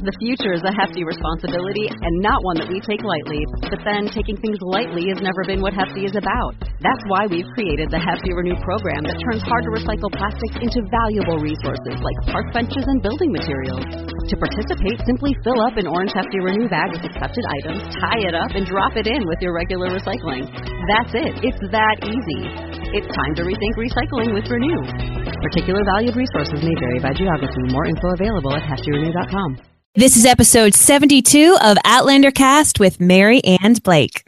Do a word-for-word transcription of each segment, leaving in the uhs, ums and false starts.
The future is a hefty responsibility and not one that we take lightly. But then, taking things lightly has never been what Hefty is about. That's why we've created the Hefty Renew program that turns hard-to-recycle plastics into valuable resources like park benches and building materials. To participate, simply fill up an orange Hefty Renew bag with accepted items, tie it up, and drop it in with your regular recycling. That's it. It's that easy. It's time to rethink recycling with Renew. Particular valued resources may vary by geography. More info available at hefty renew dot com. This is episode seventy-two of Outlander Cast with Mary and Blake.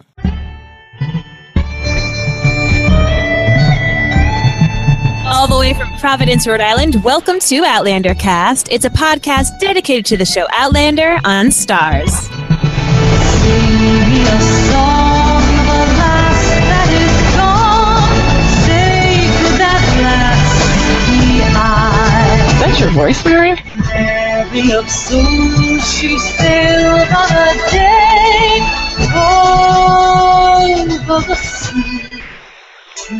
All the way from Providence, Rhode Island, welcome to Outlander Cast. It's a podcast dedicated to the show Outlander on Stars. Sing me a song of a lass that is gone. Say could that lass be I? Is that your voice, Mary? Mary of soon she sailed on a day over the sea to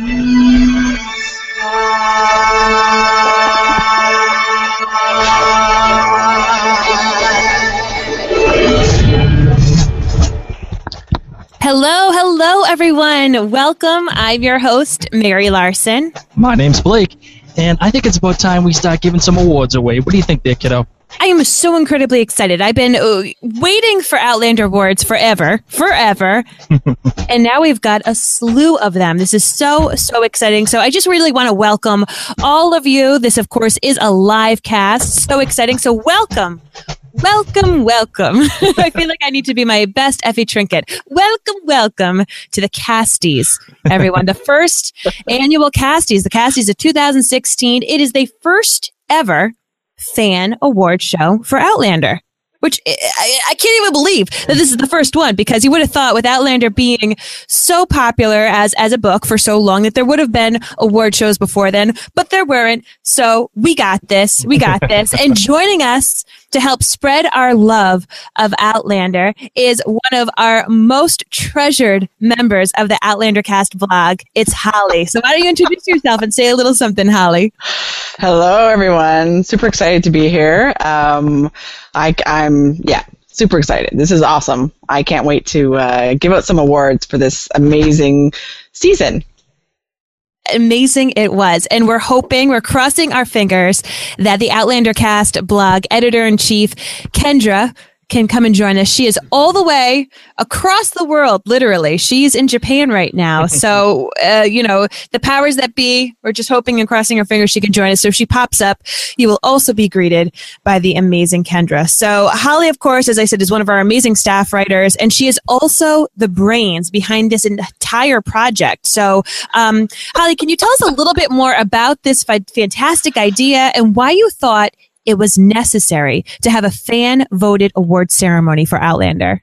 Hello, hello, everyone. Welcome. I'm your host, Mary Larson. My name's Blake, and I think it's about time we start giving some awards away. What do you think there, kiddo? I am so incredibly excited. I've been uh, waiting for Outlander Awards forever, forever. And now we've got a slew of them. This is so, so exciting. So I just really want to welcome all of you. This, of course, is a live cast. So exciting. So welcome. Welcome, welcome. I feel like I need to be my best Effie Trinket. Welcome, welcome to the Casties, everyone. The first annual Casties, the Casties of two thousand sixteen. It is the first ever fan award show for Outlander, which I, I can't even believe that this is the first one, because you would have thought with Outlander being so popular as, as a book for so long that there would have been award shows before then, but there weren't. So we got this. We got this. And joining us to help spread our love of Outlander is one of our most treasured members of the Outlander Cast vlog. It's Holly. So why don't you introduce yourself and say a little something, Holly? Hello, everyone. Super excited to be here. Um, I, I'm, yeah, super excited. This is awesome. I can't wait to uh, give out some awards for this amazing season. Amazing it was. And we're hoping, we're crossing our fingers that the Outlander Cast blog editor-in-chief, Kendra, can come and join us. She is all the way across the world, literally. She's in Japan right now. So, uh, you know, the powers that be, we're just hoping and crossing our fingers she can join us. So if she pops up, you will also be greeted by the amazing Kendra. So Holly, of course, as I said, is one of our amazing staff writers, and she is also the brains behind this entire project. So, um, Holly, can you tell us a little bit more about this fi- fantastic idea and why you thought it was necessary to have a fan-voted award ceremony for Outlander?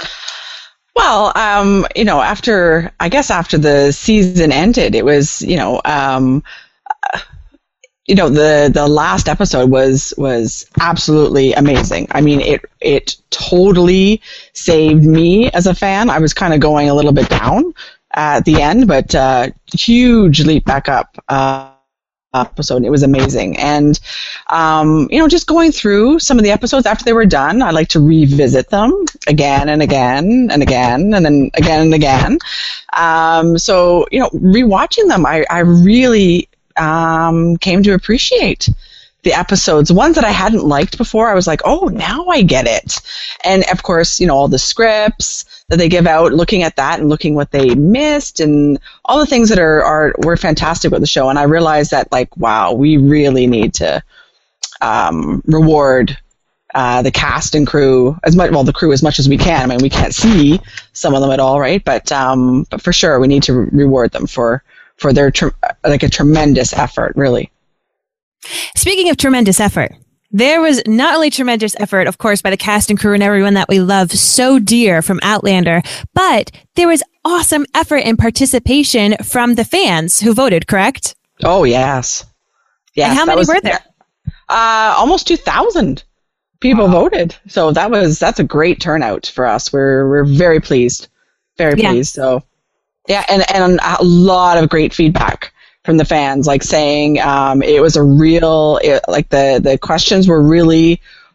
Well, um, you know, after, I guess after the season ended, it was, you know, um, uh, you know, the, the last episode was, was absolutely amazing. I mean, it, it totally saved me as a fan. I was kind of going a little bit down at the end, but, uh, huge leap back up, uh, episode. It was amazing. And, um, you know, just going through some of the episodes after they were done, I like to revisit them again and again and again and then again and again. Um, so, you know, rewatching them, I, I really um, came to appreciate the episodes. Ones that I hadn't liked before, I was like, oh, now I get it. And of course, you know, all the scripts that they give out, looking at that and looking what they missed and all the things that are, are were fantastic with the show. And I realized that, like, wow, we really need to um, reward uh, the cast and crew as much, well, the crew as much as we can. I mean, we can't see some of them at all, right? But um, but for sure, we need to reward them for for their tr- like a tremendous effort, really. Speaking of tremendous effort, there was not only tremendous effort, of course, by the cast and crew and everyone that we love so dear from Outlander, but there was awesome effort and participation from the fans who voted, correct? Oh, yes. Yes. And how many was, were there? Uh, almost two thousand people wow. voted. So that was, that's a great turnout for us. We're, we're very pleased. Very yeah. pleased. So, yeah, and, and a lot of great feedback from the fans, like saying um, it was a real, it, like the, the questions were really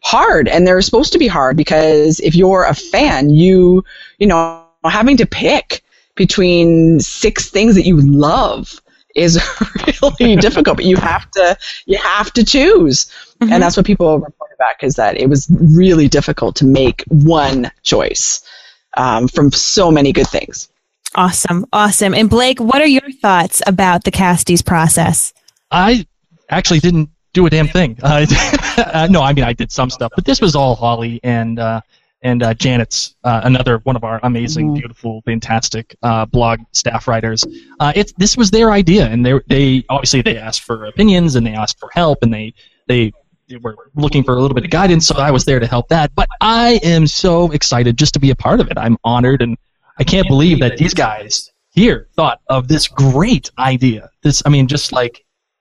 hard, and they're supposed to be hard because if you're a fan, you you know having to pick between six things that you love is really difficult. But you have to you have to choose, mm-hmm. and that's what people reported back, is that it was really difficult to make one choice um, from so many good things. Awesome, awesome. And Blake, what are your thoughts about the casties process? I actually didn't do a damn thing. Uh, uh, no, I mean I did some stuff, but this was all Holly and uh, and uh, Janet's, uh, another one of our amazing, mm-hmm. beautiful, fantastic uh, blog staff writers. Uh, it's this was their idea, and they they obviously they asked for opinions and they asked for help, and they they. They were looking for a little bit of guidance, so I was there to help that. But I am so excited just to be a part of it. I'm honored, and I can't believe that these guys here thought of this great idea. This, I mean, just like,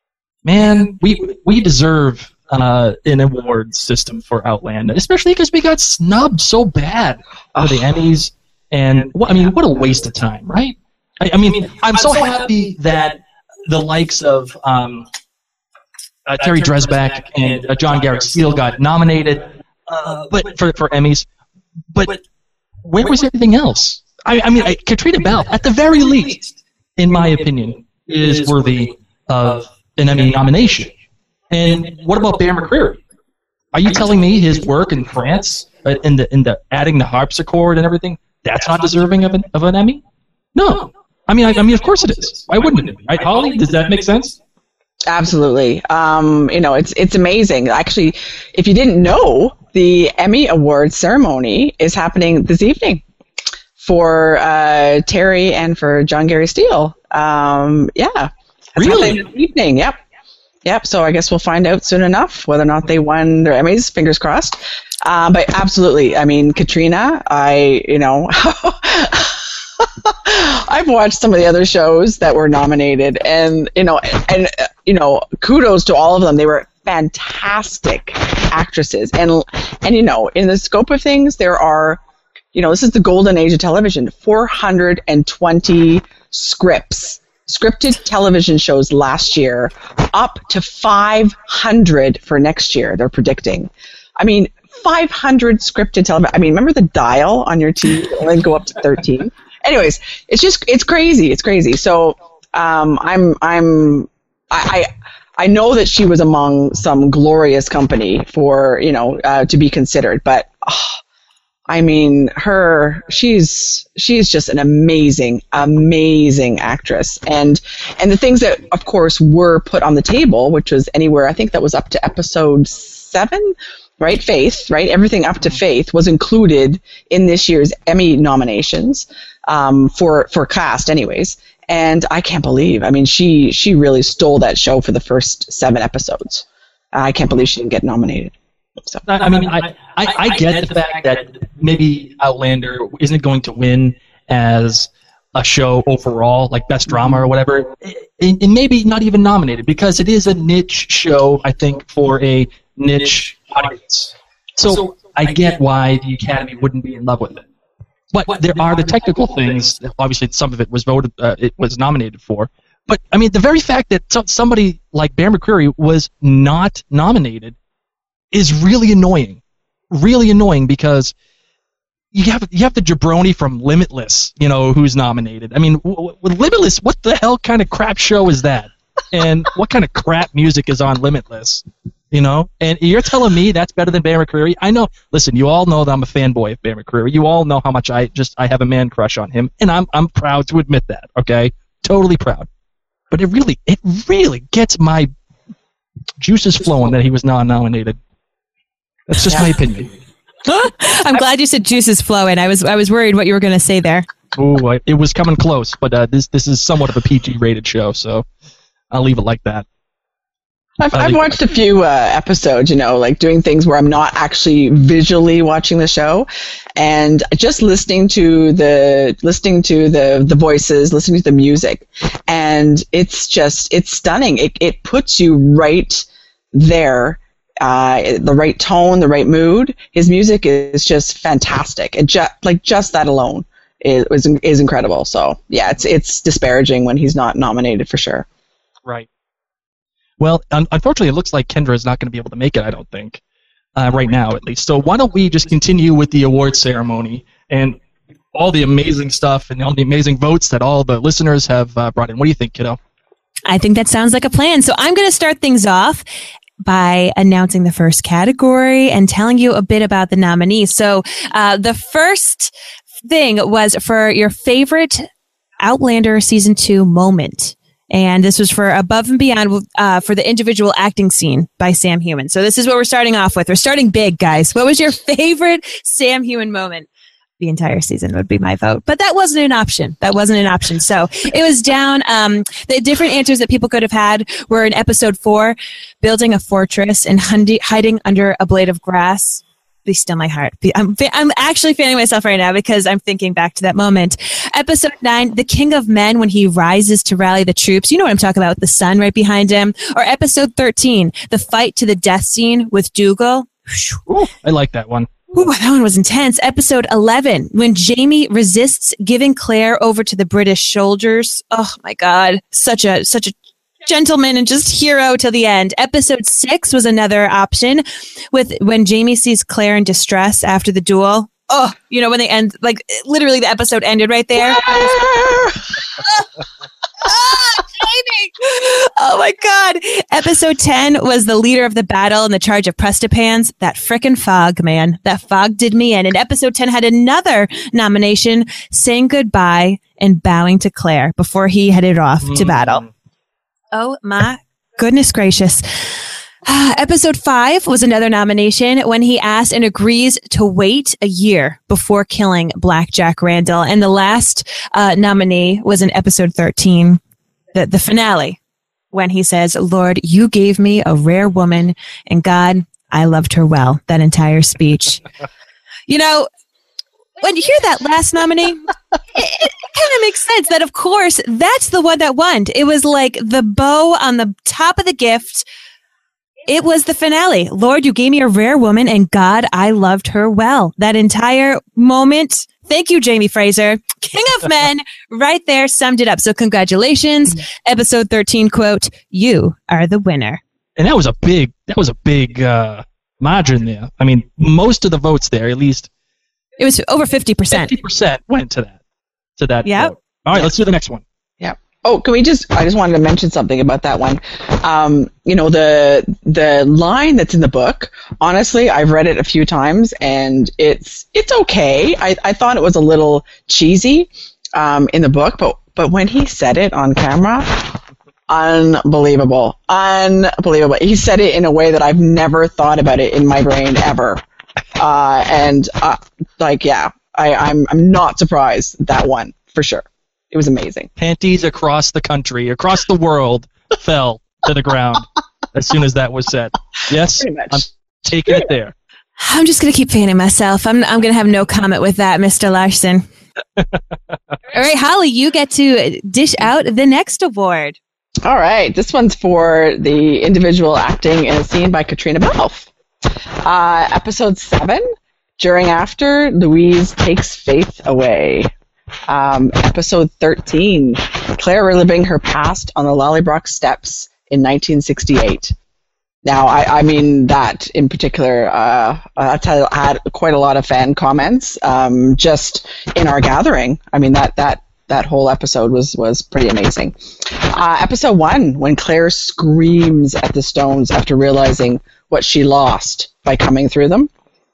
man, we we deserve uh, an award system for Outlander, especially because we got snubbed so bad for the Emmys. And I mean, what a waste of time, right? I, I mean, I'm so happy that the likes of um, uh, Terry Dresbach and uh, John Garrett Steele got nominated, uh, but for for Emmys. But where was everything else? I, I mean, I, Katrina Balfe, at the very least, in my opinion, is worthy of an Emmy nomination. And what about Bear McCreary? Are you telling me his work in France, uh, in the in the adding the harpsichord and everything, that's not deserving of an of an Emmy? No. I mean, I, I mean, of course it is. Why wouldn't it be? Right, Holly? Does that make sense? Absolutely. Um, you know, it's it's amazing. Actually, if you didn't know, the Emmy Awards ceremony is happening this evening for uh, Terry and for John Gary Steele. Um, yeah. It's really? This evening. Yep. Yep. So I guess we'll find out soon enough whether or not they won their Emmys. Fingers crossed. Um, but absolutely. I mean, Katrina, I, you know, I've watched some of the other shows that were nominated, and, you know, and, uh, you know, kudos to all of them. They were fantastic actresses. And, and, you know, in the scope of things, there are, you know, this is the golden age of television, four hundred twenty scripts, scripted television shows last year, up to five hundred for next year, they're predicting. I mean, five hundred scripted television. I mean, remember the dial on your T V? Only go up to thirteen. Anyways, it's just, it's crazy. It's crazy. So um, I'm, I'm, I, I know that she was among some glorious company for, you know, uh, to be considered, but oh, I mean, her, she's, she's just an amazing, amazing actress. And, and the things that, of course, were put on the table, which was anywhere, I think that was up to episode seven, right? Faith, right? Everything up to Faith was included in this year's Emmy nominations, um, for, for cast anyways. And I can't believe, I mean, she, she really stole that show for the first seven episodes. I can't believe she didn't get nominated. So. I mean, I, I, I get the fact that maybe Outlander isn't going to win as a show overall, like Best Drama or whatever, and, and maybe not even nominated, because it is a niche show, I think, for a niche audience. So I get why the Academy wouldn't be in love with it. But there are the technical things. Obviously, some of it was voted, uh, it was nominated for. But I mean, the very fact that so, somebody like Bear McCreary was not nominated is really annoying, really annoying, because you have you have the jabroni from Limitless, you know, who's nominated. I mean, w- w- Limitless, what the hell kind of crap show is that? And what kind of crap music is on Limitless? You know, and you're telling me that's better than Bear McCreary? I know. Listen, you all know that I'm a fanboy of Bear McCreary. You all know how much I just I have a man crush on him, and I'm I'm proud to admit that. Okay, totally proud. But it really it really gets my juices flowing that he was not nominated. That's just my opinion. I'm glad you said juices flowing. I was I was worried what you were going to say there. Ooh, I, it was coming close, but uh, this this is somewhat of a P G rated show, so I'll leave it like that. I've, I've watched a few uh, episodes, you know, like doing things where I'm not actually visually watching the show, and just listening to the listening to the the voices, listening to the music, and it's just it's stunning. It it puts you right there. Uh, the right tone, the right mood. His music is just fantastic. And just like just that alone is is, is incredible. So yeah, it's it's disparaging when he's not nominated for sure. Right. Well, un- unfortunately, it looks like Kendra is not going to be able to make it. I don't think. uh, right now, at least. So why don't we just continue with the award ceremony and all the amazing stuff and all the amazing votes that all the listeners have uh, brought in. What do you think, kiddo? I think that sounds like a plan. So I'm going to start things off by announcing the first category and telling you a bit about the nominees. So uh, the first thing was for your favorite Outlander season two moment. And this was for Above and Beyond uh, for the individual acting scene by Sam Heughan. So this is what we're starting off with. We're starting big, guys. What was your favorite Sam Heughan moment? The entire season would be my vote, but that wasn't an option. That wasn't an option. So it was down. Um, the different answers that people could have had were in episode four, building a fortress and hundi- hiding under a blade of grass. Be still my heart. Be, I'm, I'm actually fanning myself right now because I'm thinking back to that moment. Episode nine, the King of Men, when he rises to rally the troops. You know what I'm talking about, with the sun right behind him. Or episode thirteen, the fight to the death scene with Dougal. Ooh, I like that one. Ooh, that one was intense. Episode eleven, when Jamie resists giving Claire over to the British soldiers. Oh my God, such a such a gentleman and just hero till the end. Episode six was another option, with when Jamie sees Claire in distress after the duel. Oh, you know, when they end, like literally the episode ended right there. Ah, Jamie! Oh my God. Episode ten was the leader of the battle in the charge of Prestapans. That frickin' fog, man. That fog did me in. And episode ten had another nomination, saying goodbye and bowing to Claire before he headed off mm. to battle. Oh my goodness gracious. Episode five was another nomination, when he asks and agrees to wait a year before killing Black Jack Randall. And the last uh, nominee was in episode thirteen, the, the finale, when he says, Lord, you gave me a rare woman, and God, I loved her well. That entire speech. You know, when you hear that last nominee, it, it kind of makes sense that, of course, that's the one that won. It was like the bow on the top of the gift. It was the finale. Lord, you gave me a rare woman, and God, I loved her well. That entire moment. Thank you, Jamie Fraser. King of Men, right there, summed it up. So congratulations. Episode thirteen, quote, you are the winner. And that was a big, that was a big uh, margin there. I mean, most of the votes there, at least. It was over fifty percent. fifty percent went to that. To that. Yep. Vote. All right, let's do the next one. Yeah. Oh, can we just, I just wanted to mention something about that one. Um, you know, the the line that's in the book, honestly, I've read it a few times, and it's it's okay. I, I thought it was a little cheesy um, in the book, but, but when he said it on camera, unbelievable. Unbelievable. He said it in a way that I've never thought about it in my brain ever. Uh, and, uh, like, yeah, I, I'm I'm not surprised that one, for sure. It was amazing. Panties across the country, across the world, fell to the ground as soon as that was said. Yes, I'm taking it there. I'm just going to keep fanning myself. I'm I'm going to have no comment with that, Mister Larson. All right, Holly, you get to dish out the next award. All right, this one's for the individual acting in a scene by Katrina Balfe. Uh, episode seven, during after, Louise takes Faith away. Um, episode thirteen, Claire reliving her past on the Lallybroch steps in nineteen sixty-eight. Now, I, I mean, that in particular, uh, that's had, had quite a lot of fan comments um, just in our gathering. I mean, that that that whole episode was, was pretty amazing. Uh, episode one, when Claire screams at the stones after realizing what she lost by coming through them.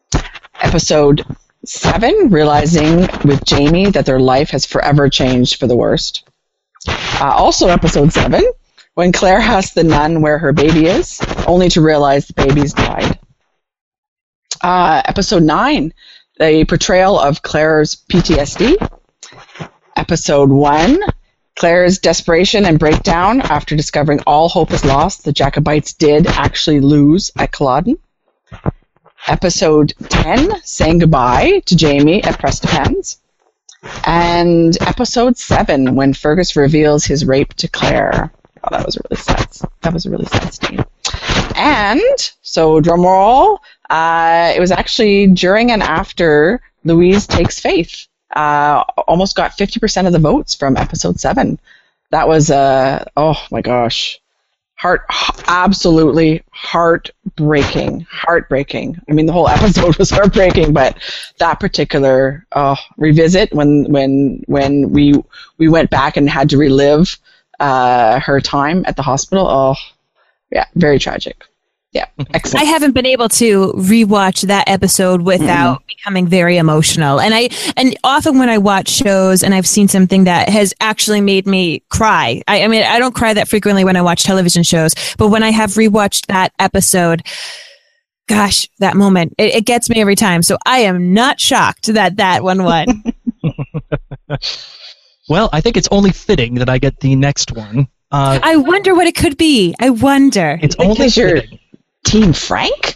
Episode seven, realizing with Jamie that their life has forever changed for the worst. Uh, also episode seven, when Claire asks the nun where her baby is, only to realize the baby's died. Uh, episode nine, the portrayal of Claire's P T S D. Episode one, Claire's desperation and breakdown after discovering all hope is lost. The Jacobites did actually lose at Culloden. Episode ten, saying goodbye to Jamie at Prestapans. And episode seven, when Fergus reveals his rape to Claire. Oh, that was a really sad. That was a really sad scene. And so, drum roll, uh, it was actually during and after Louise takes Faith. Uh, almost got fifty percent of the votes from episode seven. That was, uh, oh my gosh, Heart, absolutely heartbreaking, heartbreaking. I mean, the whole episode was heartbreaking, but that particular uh, revisit when when when we we went back and had to relive uh, her time at the hospital. Oh, yeah, very tragic. Yeah, excellent. I haven't been able to rewatch that episode without mm-hmm. becoming very emotional. And I and often when I watch shows and I've seen something that has actually made me cry. I, I mean, I don't cry that frequently when I watch television shows, but when I have rewatched that episode, gosh, that moment, it, it gets me every time. So I am not shocked that that one won. Well, I think it's only fitting that I get the next one. Uh, I wonder what it could be. I wonder. It's only fitting. Team Frank?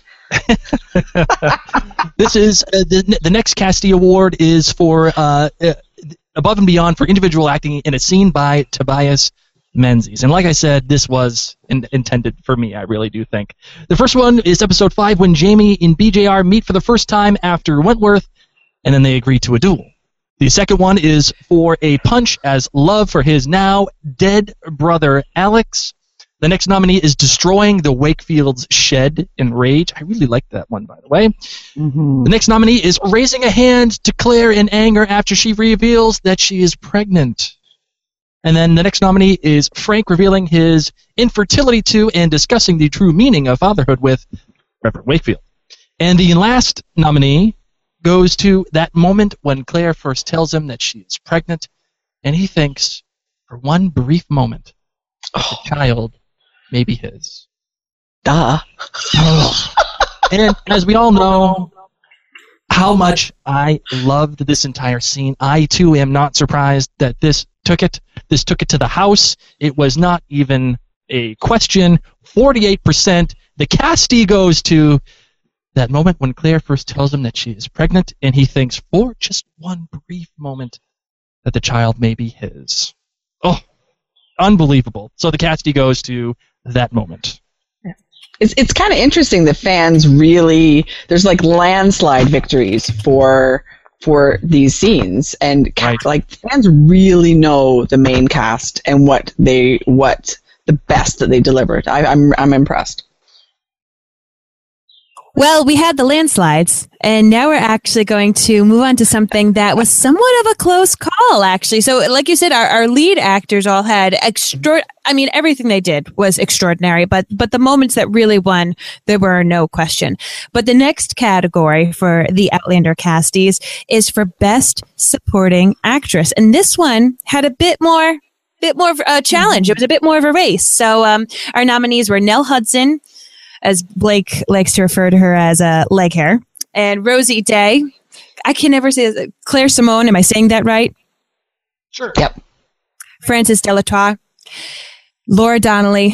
This is uh, the the next Casty Award is for uh, uh, Above and Beyond for individual acting in a scene by Tobias Menzies. And like I said, this was in, intended for me, I really do think. The first one is episode five when Jamie and B J R meet for the first time after Wentworth, and then they agree to a duel. The second one is for a punch as love for his now dead brother Alex. The next nominee is Destroying the Wakefield's Shed in Rage. I really like that one, by the way. Mm-hmm. The next nominee is Raising a Hand to Claire in Anger after she reveals that she is pregnant. And then the next nominee is Frank revealing his infertility to and discussing the true meaning of fatherhood with Reverend Wakefield. And the last nominee goes to that moment when Claire first tells him that she is pregnant, and he thinks, for one brief moment, oh. the child may be his. Duh. And as we all know, how much I loved this entire scene, I too am not surprised that this took it. This took it to the house. It was not even a question. forty-eight percent. The Casty goes to that moment when Claire first tells him that she is pregnant, and he thinks for just one brief moment that the child may be his. Oh, unbelievable. So the Casty goes to that moment. It's it's kind of interesting. The fans really, there's like landslide victories for for these scenes, and right. like fans really know the main cast and what they what the best that they delivered. I, I'm I'm impressed. Well, we had the landslides, and now we're actually going to move on to something that was somewhat of a close call, actually. So, like you said, our, our lead actors all had extra. I mean, everything they did was extraordinary, but but the moments that really won, there were no question. But the next category for the Outlander casties is for Best Supporting Actress, and this one had a bit more, bit more of a challenge. It was a bit more of a race. So, um, our nominees were Nell Hudson, as Blake likes to refer to her as a uh, leg hair, and Rosie Day. I can never say it. Claire Simone. Am I saying that right? Sure. Yep. Frances Delatour, Laura Donnelly.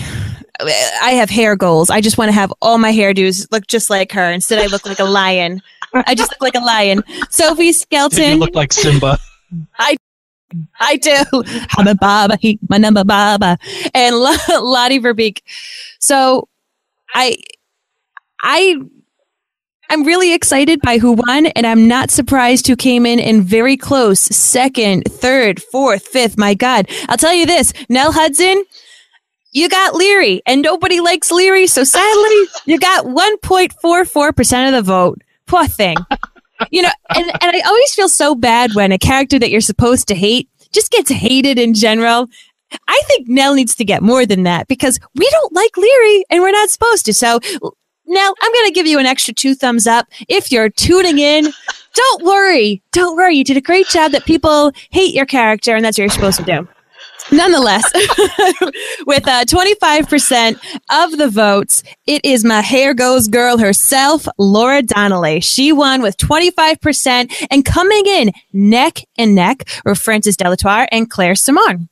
I have hair goals. I just want to have all my hairdos look just like her. Instead, I look like a lion. I just look like a lion. Sophie Skelton. You look like Simba. I I do. I'm a Baba. He, my number Baba. And L- Lottie Verbeek. So I, I, I'm really excited by who won, and I'm not surprised who came in in very close second, third, fourth, fifth. My God, I'll tell you this: Nell Hudson, you got Leary, and nobody likes Leary, so sadly, you got one point four four percent of the vote. Poor thing. You know, and, and I always feel so bad when a character that you're supposed to hate just gets hated in general. I think Nell needs to get more than that because we don't like Leary and we're not supposed to. So, Nell, I'm going to give you an extra two thumbs up. If you're tuning in, don't worry. Don't worry. You did a great job that people hate your character, and that's what you're supposed to do. Nonetheless, with uh, twenty-five percent of the votes, it is my hair goes girl herself, Laura Donnelly. She won with twenty-five percent, and coming in neck and neck were Frances Delatour and Claire Simone.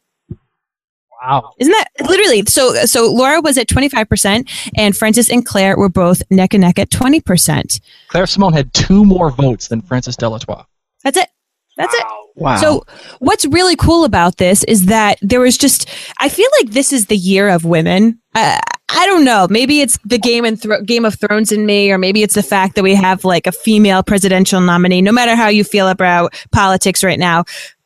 Wow. Isn't that literally? So, so Laura was at twenty-five percent and Frances and Claire were both neck and neck at twenty percent. Claire Simone had two more votes than Frances Delatour. That's it. That's it. Wow. So what's really cool about this is that there was just, I feel like this is the year of women. Uh, I don't know. Maybe it's the Game and Thro- Game of Thrones in me, or maybe it's the fact that we have like a female presidential nominee, no matter how you feel about politics right now.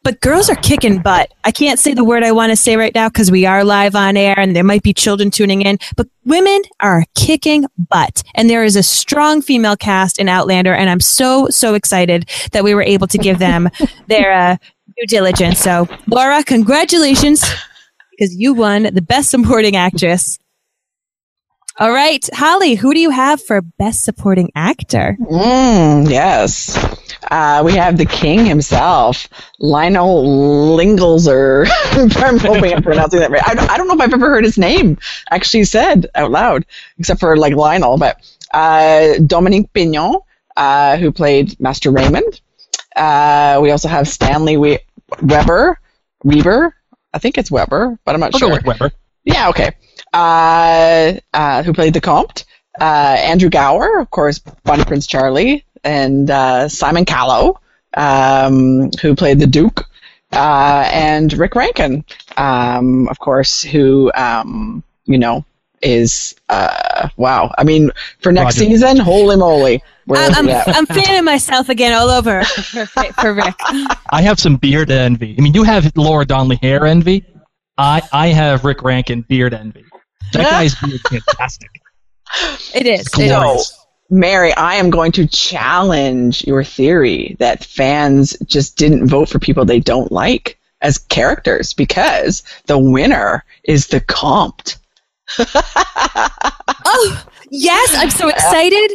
But girls are kicking butt. I can't say the word I want to say right now because we are live on air and there might be children tuning in. But women are kicking butt. And there is a strong female cast in Outlander. And I'm so, so excited that we were able to give them their uh, due diligence. So, Laura, congratulations because you won the Best Supporting Actress. All right, Holly, who do you have for Best Supporting Actor? Mm, yes. Uh, we have the king himself, Lionel Lingelser. I'm hoping I'm pronouncing that right. I don't, I don't know if I've ever heard his name actually said out loud, except for like Lionel. But uh, Dominique Pignon, uh, who played Master Raymond. Uh, we also have Stanley we- Weber. Weber. I think it's Weber, but I'm not I'll sure. go with Weber. Yeah, okay. Uh, uh, who played the Comte. Uh, Andrew Gower, of course, Bonnie Prince Charlie. And uh, Simon Callow, um, who played the Duke. Uh, and Rick Rankin, um, of course, who, um, you know, is, uh, wow. I mean, for next Roger. season, holy moly. We're, I'm, I'm, yeah. I'm fanning myself again all over for, for Rick. I have some beard envy. I mean, you have Laura Donnelly hair envy. I, I have Rick Rankin beard envy. That guy's beard is fantastic. It is. It's It glorious. is. Mary, I am going to challenge your theory that fans just didn't vote for people they don't like as characters because the winner is the Comte. Oh, yes. I'm so excited.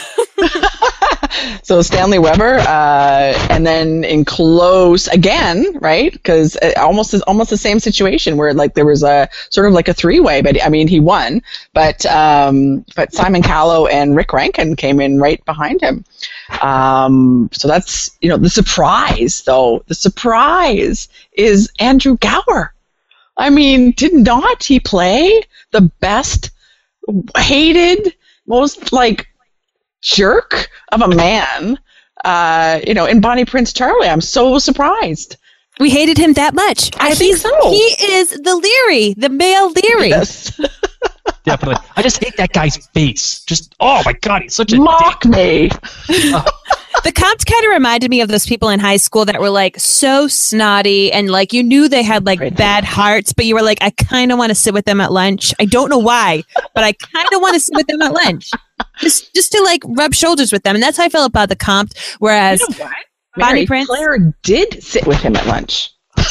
So Stanley Weber, uh, and then in close again, right? Because almost almost the same situation where like there was a sort of like a three way, but I mean he won, but um, but Simon Callow and Rick Rankin came in right behind him. Um, so that's you know the surprise though. The surprise is Andrew Gower. I mean, did not he play the best hated, most like jerk of a man, uh, you know, in Bonnie Prince Charlie? I'm so surprised. We hated him that much. I think He's- so. He is the Leary, the male Leary. Yes. Definitely. I just hate that guy's face. Just, oh my God, he's such a Mock me. The Comte kind of reminded me of those people in high school that were like so snotty and like you knew they had like Right. bad hearts, but you were like, I kind of want to sit with them at lunch. I don't know why, but I kind of want to sit with them at lunch. Just just to like rub shoulders with them. And that's how I felt about the Comte. Whereas You know what? Bonnie Mary Prince? Claire did sit with him at lunch.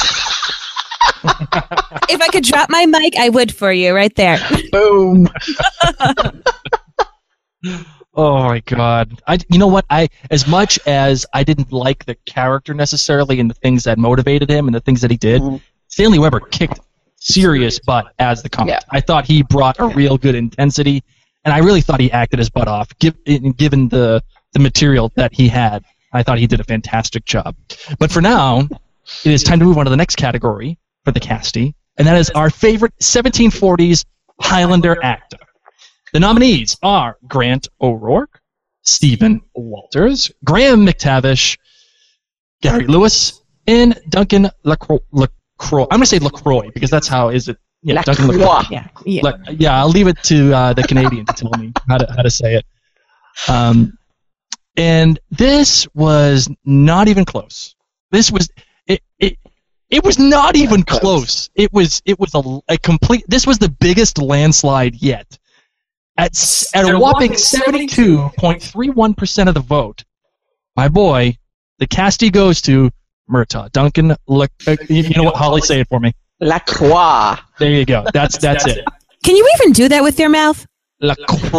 if I could drop my mic, I would for you right there. Boom. Oh my God! I, you know what? I as much as I didn't like the character necessarily and the things that motivated him and the things that he did, Mhm. Stanley Weber kicked serious butt as the Comte. Yeah. I thought he brought a real good intensity, and I really thought he acted his butt off. Give, given the the material that he had, I thought he did a fantastic job. But for now, it is time to move on to the next category for the casting, and that is our favorite seventeen forties Highlander actor. The nominees are Grant O'Rourke, Stephen Walters, Graham McTavish, Gary Lewis, and Duncan Lacroix. Lacroix. I'm going to say Lacroix because that's how is it. Yeah, Duncan Lacroix. Lacroix. Yeah. Yeah. Like, yeah, I'll leave it to uh, the Canadian to tell me how to how to say it. Um, and this was not even close. This was it. It, it was not even Close. close. It was it was a, a complete. This was the biggest landslide yet. At s- at a whopping seventy-two point three one percent of the vote, my boy, the castee goes to Murtaugh. Duncan, look, uh, you you know what? Holly, say it for me. Lacroix. There you go. That's that's it. Can you even do that with your mouth? La-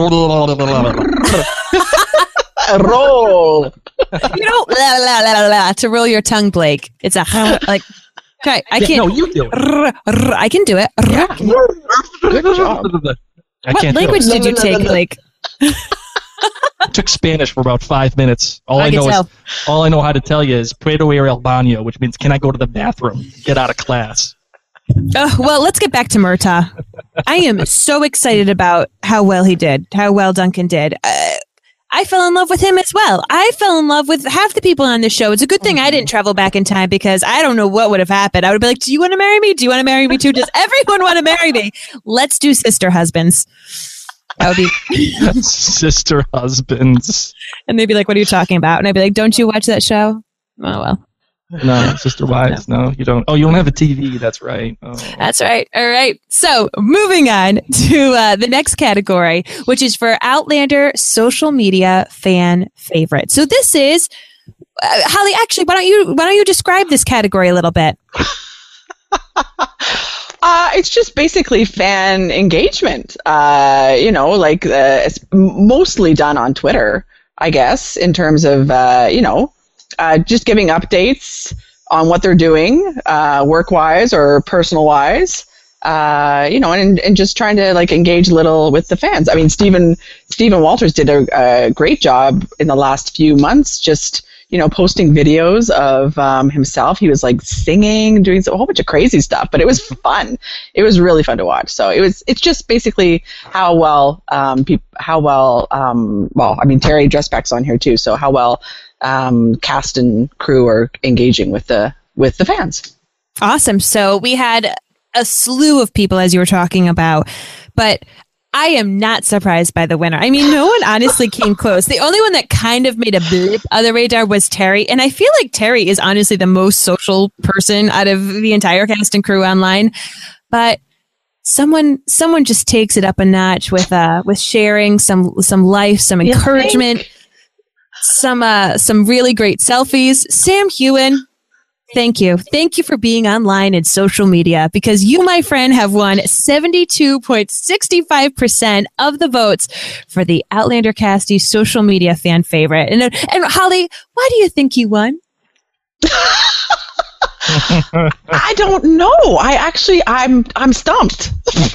Roll. You don't la, la, la, la, to roll your tongue, Blake. It's a like. Okay, I Yeah, can't. no, you do it. R- r- I can do it. R- Yeah. Good job. I What can't do language it. did you take, Blake? I took Spanish for about five minutes. All I, I can know tell. is all I know how to tell you is Puedo ir al baño, which means can I go to the bathroom? Get out of class. Oh, well, let's get back to Murtaugh. I am so excited about how well he did, how well Duncan did. Uh, I fell in love with him as well. I fell in love with half the people on the show. It's a good thing I didn't travel back in time because I don't know what would have happened. I would be like, do you want to marry me? Do you want to marry me too? Does everyone want to marry me? Let's do sister husbands. That would be, Sister husbands. and they'd be like, what are you talking about? And I'd be like, don't you watch that show? Oh, well. No, Sister Wives. No, you don't. Oh, you don't have a T V. That's right. Oh. That's right. All right. So moving on to uh, the next category, which is for Outlander social media fan favorite. So this is uh, Holly. Actually, why don't you why don't you describe this category a little bit? Uh, it's just basically fan engagement. Uh, you know, like uh, it's mostly done on Twitter, I guess, in terms of uh, you know. Uh, just giving updates on what they're doing, uh, work-wise or personal-wise, uh, you know, and and just trying to like engage a little with the fans. I mean, Stephen Stephen Walters did a, a great job in the last few months, just you know, posting videos of um, himself. He was like singing, doing a whole bunch of crazy stuff, but it was fun. It was really fun to watch. So it was. It's just basically how well, um, peop- how well, um, well, I mean, Terry Dressback's on here too. So how well. Um, cast and crew are engaging with the with the fans. Awesome. So we had a slew of people, as you were talking about, but I am not surprised by the winner. I mean, no one honestly came close. The only one that kind of made a blip on the radar was Terry, and I feel like Terry is honestly the most social person out of the entire cast and crew online. But someone someone just takes it up a notch with uh with sharing some some life, some encouragement. Think? Some uh, some really great selfies. Sam Hewen, thank you. Thank you for being online and social media, because you, my friend, have won seventy-two point six five percent of the votes for the Outlander Casty social media fan favorite. And, and Holly, why do you think you won? I don't know. I actually, I'm I'm stumped.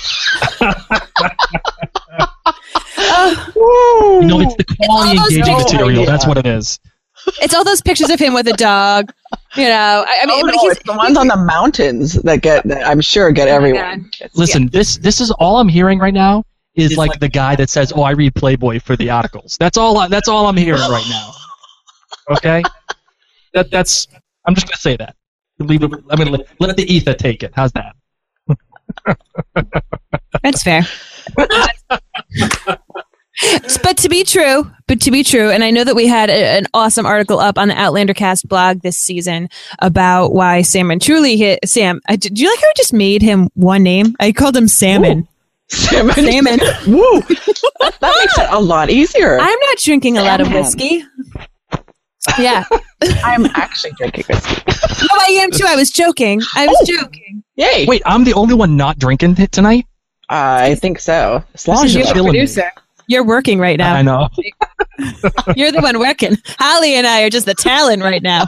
Uh, no, it's the quality it's engaging those, material. yeah. That's what it is. It's all those pictures of him with a dog. You know, I, I mean, oh, but no, he's, it's the ones on the mountains that get, that I'm sure get everyone. It's- Listen, this this is all I'm hearing right now is like the guy that says, "Oh, I read Playboy for the articles." That's all. I, that's all I'm hearing right now. Okay, that that's. I'm just gonna say that. Leave it. I mean, let, let the ether take it. How's that? That's fair. But to be true, but to be true, and I know that we had a, an awesome article up on the Outlander Cast blog this season about why Salmon truly hit Sam. I, do you like how I just made him one name? I called him Salmon. Ooh. Salmon. Salmon. Woo. That, that makes it a lot easier. I'm not drinking a lot of Salmon. whiskey. Yeah. I'm actually drinking whiskey. No, I am too. I was joking. I was Oh. joking. Yay. Wait, I'm the only one not drinking t- tonight. I think so. As long This as is you're you, the killing me. producer. You're working right now. I know. You're the one working. Holly and I are just the talent right now.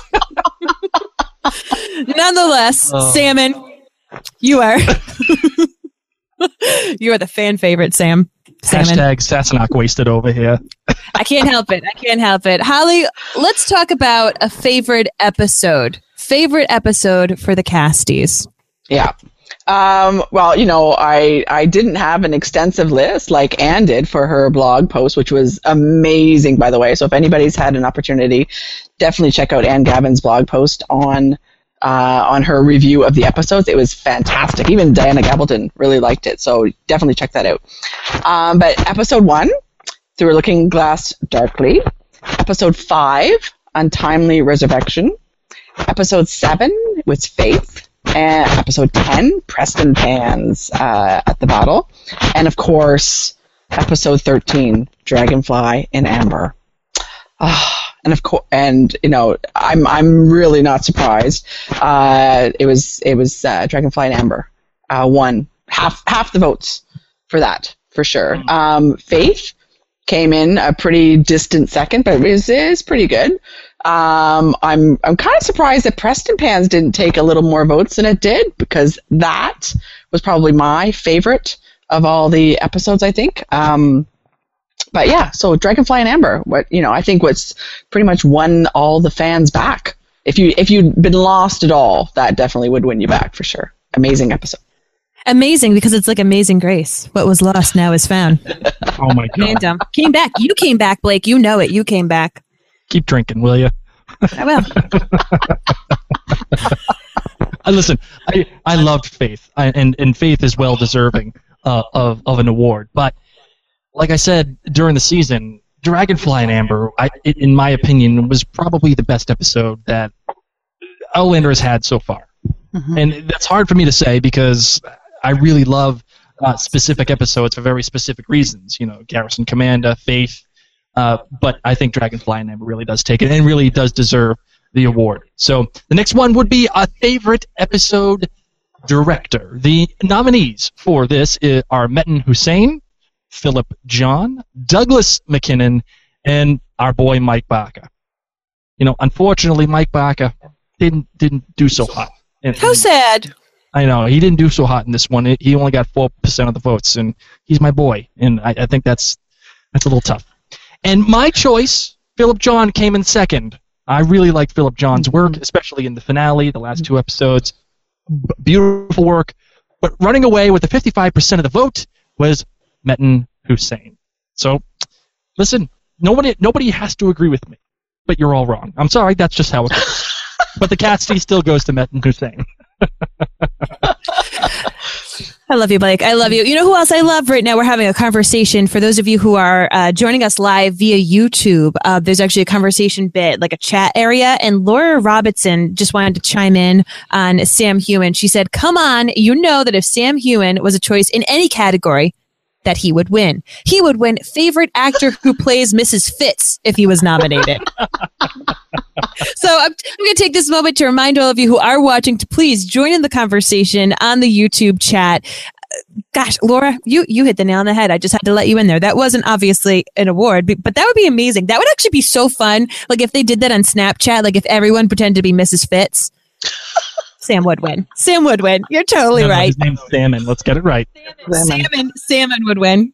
Nonetheless, Oh. Salmon, you are you are the fan favorite, Sam. Salmon. Hashtag Sassenach wasted over here. I can't help it. I can't help it. Holly, let's talk about a favorite episode. Favorite episode for the casties. Yeah. Um, well, you know, I, I didn't have an extensive list like Anne did for her blog post, which was amazing, by the way. So if anybody's had an opportunity, definitely check out Anne Gavin's blog post on uh, on her review of the episodes. It was fantastic. Even Diana Gabaldon really liked it. So definitely check that out. Um, but episode one, Through a Looking Glass Darkly. Episode five, Untimely Resurrection. Episode seven was Faith. And episode ten, Preston Pans uh, at the Battle. And of course, episode thirteen, Dragonfly and Amber. Oh, and of course, and you know, I'm I'm really not surprised. Uh, it was it was uh, Dragonfly and Amber uh, won half half the votes for that for sure. Um, Faith came in a pretty distant second, but it was, it was pretty good. Um, I'm I'm kind of surprised that Preston Pans didn't take a little more votes than it did, because that was probably my favorite of all the episodes, I think. Um, but yeah, so Dragonfly and Amber, what you know, I think what's pretty much won all the fans back. If you if you'd been lost at all, that definitely would win you back for sure. Amazing episode. Amazing, because it's like Amazing Grace. What was lost now is found. Oh my god. Random. Came back. You came back, Blake. You know it. You came back. Keep drinking, will you? I will. Uh, listen, I, I loved Faith, I, and, and Faith is well deserving uh, of, of an award. But like I said during the season, Dragonfly and Amber, I, it, in my opinion, was probably the best episode that Outlander has had so far. Mm-hmm. And that's hard for me to say because I really love uh, specific episodes for very specific reasons. You know, Garrison Commander, Faith. Uh, but I think Dragonfly Never really does take it and really does deserve the award. So the next one would be a favorite episode director. The nominees for this are Metin Hussein, Philip John, Douglas McKinnon, and our boy Mike Barker. You know, unfortunately, Mike Barker didn't didn't do so hot. And, How sad. I know he didn't do so hot in this one. He only got four percent of the votes, and he's my boy, and I, I think that's that's a little tough. And my choice, Philip John, came in second. I really liked Philip John's work, especially in the finale, the last two episodes. B- beautiful work. But running away with the fifty-five percent of the vote was Metin Hussein. So, listen, nobody nobody has to agree with me, but you're all wrong. I'm sorry, that's just how it goes. But the Cassidy still goes to Metin Hussein. I love you, Blake. I love you. You know who else I love right now? We're having a conversation. For those of you who are uh, joining us live via YouTube, uh, there's actually a conversation bit, like a chat area. And Laura Robertson just wanted to chime in on Sam Heughan. She said, come on, you know that if Sam Heughan was a choice in any category, that he would win. He would win favorite actor who plays Missus Fitz if he was nominated. So I'm, I'm going to take this moment to remind all of you who are watching to please join in the conversation on the YouTube chat. Gosh, Laura, you, you hit the nail on the head. I just had to let you in there. That wasn't obviously an award, but that would be amazing. That would actually be so fun. Like if they did that on Snapchat, like if everyone pretended to be Missus Fitz. Sam would win. Sam would win. You're totally no, no, right. His name's Salmon. Let's get it right. Salmon. Salmon, Salmon would win.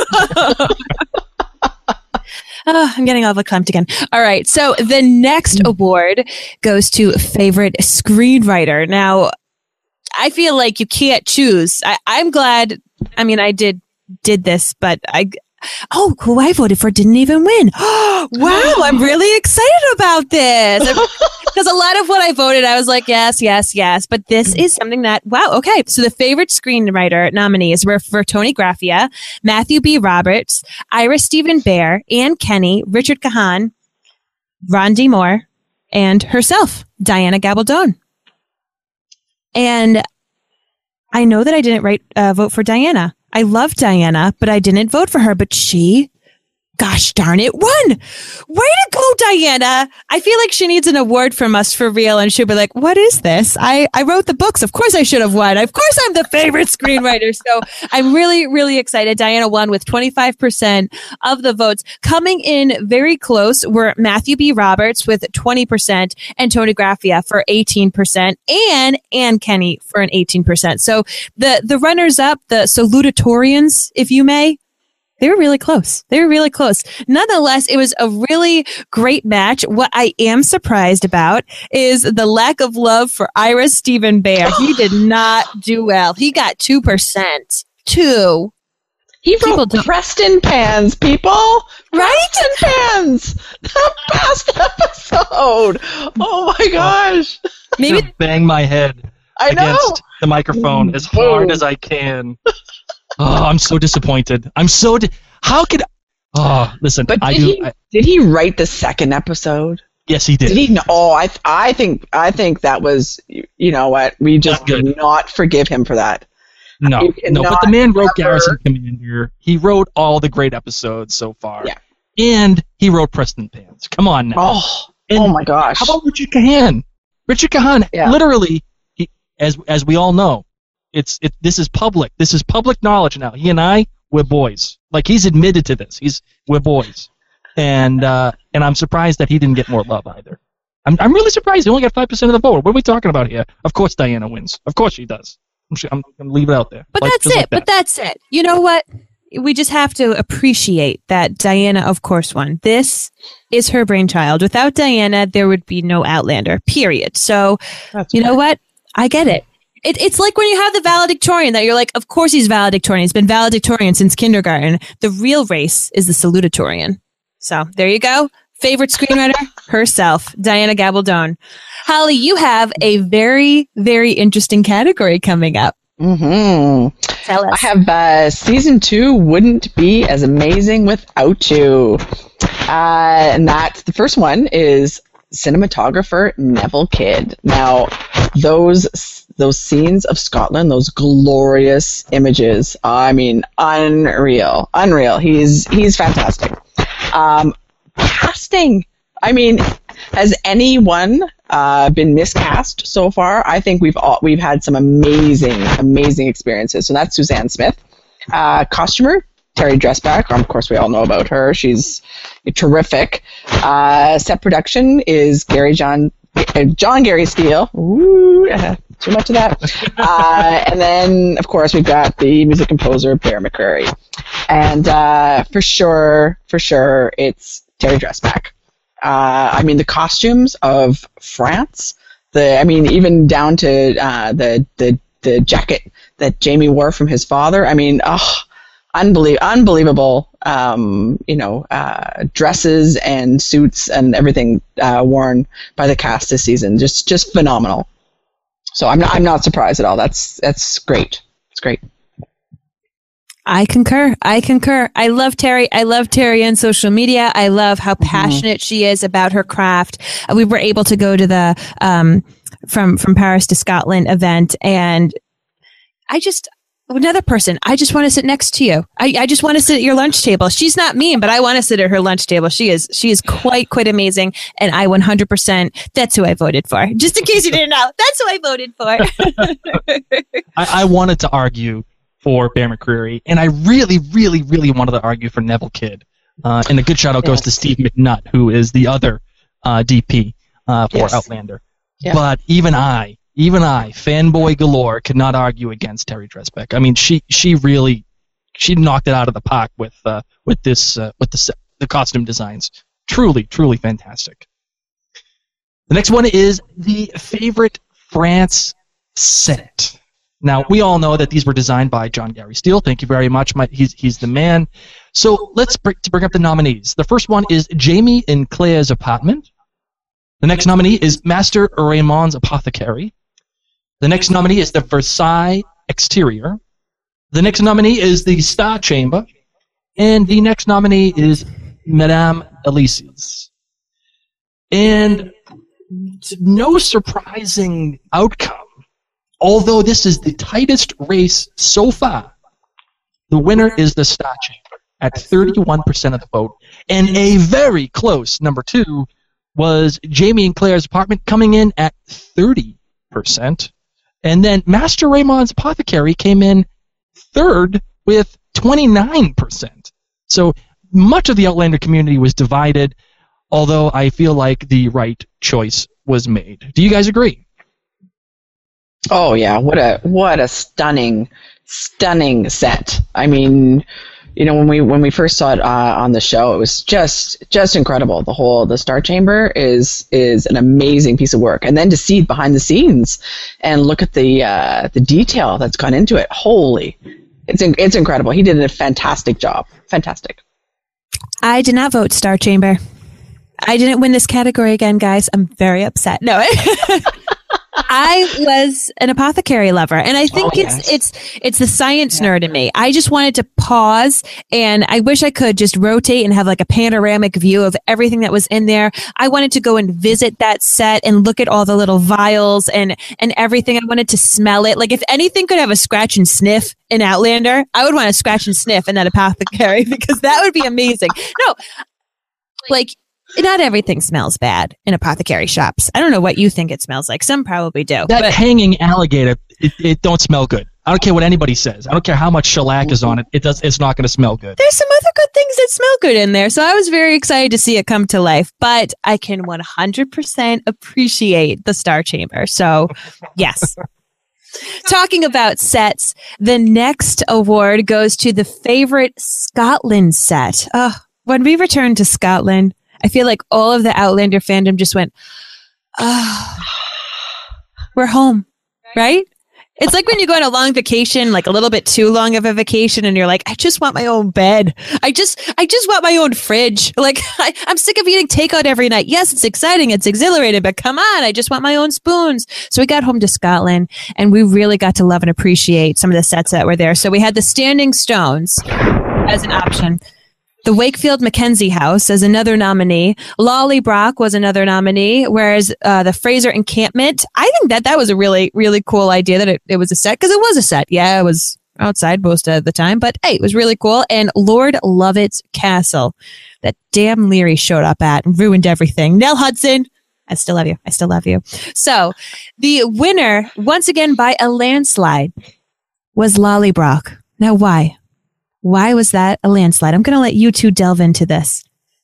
Oh, I'm getting all verklempt again. All right. So the next award goes to favorite screenwriter. Now, I feel like you can't choose. I, I'm glad. I mean, I did did this, but I. Oh, who I voted for didn't even win. Wow, I'm really excited about this. Because a lot of what I voted, I was like, yes, yes, yes. But this is something that, wow, okay. So the favorite screenwriter nominees were for Tony Graffia, Matthew B. Roberts, Ira Stephen Bear, Ann Kenny, Richard Kahan, Ron D. Moore, and herself, Diana Gabaldon. And I know that I didn't write uh, vote for Diana. I love Diana, but I didn't vote for her. But she, gosh darn it, won! Way to go, Diana! I feel like she needs an award from us for real, and she'll be like, what is this? I, I wrote the books. Of course I should have won. Of course I'm the favorite screenwriter. So I'm really, really excited. Diana won with twenty-five percent of the votes. Coming in very close were Matthew B. Roberts with twenty percent and Tony Graffia for eighteen percent and Ann Kenny for an eighteen percent. So the, the runners-up, the salutatorians, if you may, they were really close. They were really close. Nonetheless, it was a really great match. What I am surprised about is the lack of love for Ira Stephen Bear. He did not do well. He got two percent. Two. He wrote Preston Pans, people. Right? Preston Pans. The best episode. Oh my gosh. Maybe to bang my head I know. against the microphone as hard as I can. Oh, I'm so disappointed. I'm so. Di- How could? Oh, listen. But did I do. he? I, did he write the second episode? yes, he did. Did he? Oh, I. I think. I think that was. You know what? We just did not forgive him for that. No, no. But the man wrote Garrison Commander. He wrote all the great episodes so far. Yeah. And he wrote Preston Pans. Come on now. Oh. And oh my gosh. How about Richard Kahan? Richard Kahan. Yeah. Literally, he, as as we all know. It's it. This is public. This is public knowledge now. He and I, we're boys. Like he's admitted to this. He's we're boys, and uh, and I'm surprised that he didn't get more love either. I'm I'm really surprised he only got five percent of the vote. What are we talking about here? Of course Diana wins. Of course she does. I'm sure, I'm gonna leave it out there. But like, that's it. like that. But that's it. You know what? We just have to appreciate that Diana, of course, won. This is her brainchild. Without Diana, there would be no Outlander. Period. So, that's you right. know what? I get it. It, it's like when you have the valedictorian that you're like, of course he's valedictorian. He's been valedictorian since kindergarten. The real race is the salutatorian. So there you go. Favorite screenwriter herself, Diana Gabaldon. Holly, you have a very, very interesting category coming up. Mm-hmm. Tell us. I have uh, season two wouldn't be as amazing without you. Uh, and that the first one is cinematographer Neville Kidd. Now, those those scenes of Scotland, those glorious images, I mean, unreal, unreal. He's he's fantastic. Um, casting, I mean, has anyone uh, been miscast so far? I think we've all we've had some amazing, amazing experiences. So that's Suzanne Smith. Uh, costumer, Terry Dressback. Of course, we all know about her. She's terrific. Uh, set production is Gary John uh, John Gary Steele. Ooh, uh, too much of that. Uh, and then, of course, we've got the music composer Bear McCreary. And uh, for sure, for sure, it's Terry Dressback. Uh, I mean, the costumes of France. The I mean, even down to uh, the the the jacket that Jamie wore from his father. I mean, oh, unbelie- unbelievable, um, you know, uh, dresses and suits and everything uh, worn by the cast this season. Just, just phenomenal. So I'm not, I'm not surprised at all. That's, that's great. It's great. I concur. I concur. I love Terry. I love Terry on social media. I love how passionate mm-hmm. she is about her craft. Uh, we were able to go to the, um, from, from Paris to Scotland event, and I just, another person, I just want to sit next to you. I, I just want to sit at your lunch table. She's not mean, but I want to sit at her lunch table. She is, she is quite, quite amazing. And I one hundred percent, that's who I voted for. Just in case you didn't know, that's who I voted for. I, I wanted to argue for Bear McCreary, and I really, really, really wanted to argue for Neville Kidd. Uh, and a good shout out yes. goes to Steve McNutt, who is the other uh, D P uh, for yes. Outlander. Yeah. But even I, Even I, fanboy galore, could not argue against Terry Dressback. I mean, she she really she knocked it out of the park with uh, with this uh, with the the costume designs. Truly, truly fantastic. The next one is the favorite France set. Now we all know that these were designed by John Gary Steele. Thank you very much. My, he's he's the man. So let's bring, to bring up the nominees. The first one is Jamie in Claire's apartment. The next nominee is Master Raymond's apothecary. The next nominee is the Versailles exterior. The next nominee is the Star Chamber. And the next nominee is Madame Elise's. And no surprising outcome. Although this is the tightest race so far, the winner is the Star Chamber at thirty-one percent of the vote. And a very close number two was Jamie and Claire's apartment, coming in at thirty percent. And then Master Raymond's apothecary came in third with twenty-nine percent. So much of the Outlander community was divided, although I feel like the right choice was made. Do you guys agree? Oh yeah, what a what a stunning, stunning set. I mean, you know, when we when we first saw it uh, on the show, it was just just incredible. The whole the Star Chamber is is an amazing piece of work, and then to see behind the scenes and look at the uh, the detail that's gone into it. Holy, it's in, it's incredible. He did a fantastic job. Fantastic. I did not vote Star Chamber. I didn't win this category again, guys. I'm very upset. No. I was an apothecary lover, and I think oh, it's yes. it's it's the science yeah. nerd in me. I just wanted to pause, and I wish I could just rotate and have like a panoramic view of everything that was in there. I wanted to go and visit that set and look at all the little vials and and everything. I wanted to smell it. Like if anything could have a scratch and sniff in Outlander, I would want to scratch and sniff in that apothecary because that would be amazing. No, like. Not everything smells bad in apothecary shops. I don't know what you think it smells like. Some probably do. That but hanging alligator, it, it don't smell good. I don't care what anybody says. I don't care how much shellac is on it. It does. It's not going to smell good. There's some other good things that smell good in there. So I was very excited to see it come to life. But I can one hundred percent appreciate the Star Chamber. So, yes. Talking about sets, the next award goes to the favorite Scotland set. Oh, when we returned to Scotland, I feel like all of the Outlander fandom just went, oh, we're home, right? It's like when you go on a long vacation, like a little bit too long of a vacation, and you're like, I just want my own bed. I just, I just want my own fridge. Like, I, I'm sick of eating takeout every night. Yes, it's exciting, it's exhilarating, but come on, I just want my own spoons. So we got home to Scotland, and we really got to love and appreciate some of the sets that were there. So we had the Standing Stones as an option. The Wakefield Mackenzie House as another nominee. Lolly Brock was another nominee, whereas uh, the Fraser Encampment, I think that that was a really, really cool idea that it, it was a set, because it was a set. Yeah, it was outside most of the time, but hey, it was really cool. And Lord Lovett's Castle, that damn Leary showed up at and ruined everything. Nell Hudson, I still love you. I still love you. So the winner, once again by a landslide, was Lolly Brock. Now, why? Why was that a landslide? I'm going to let you two delve into this.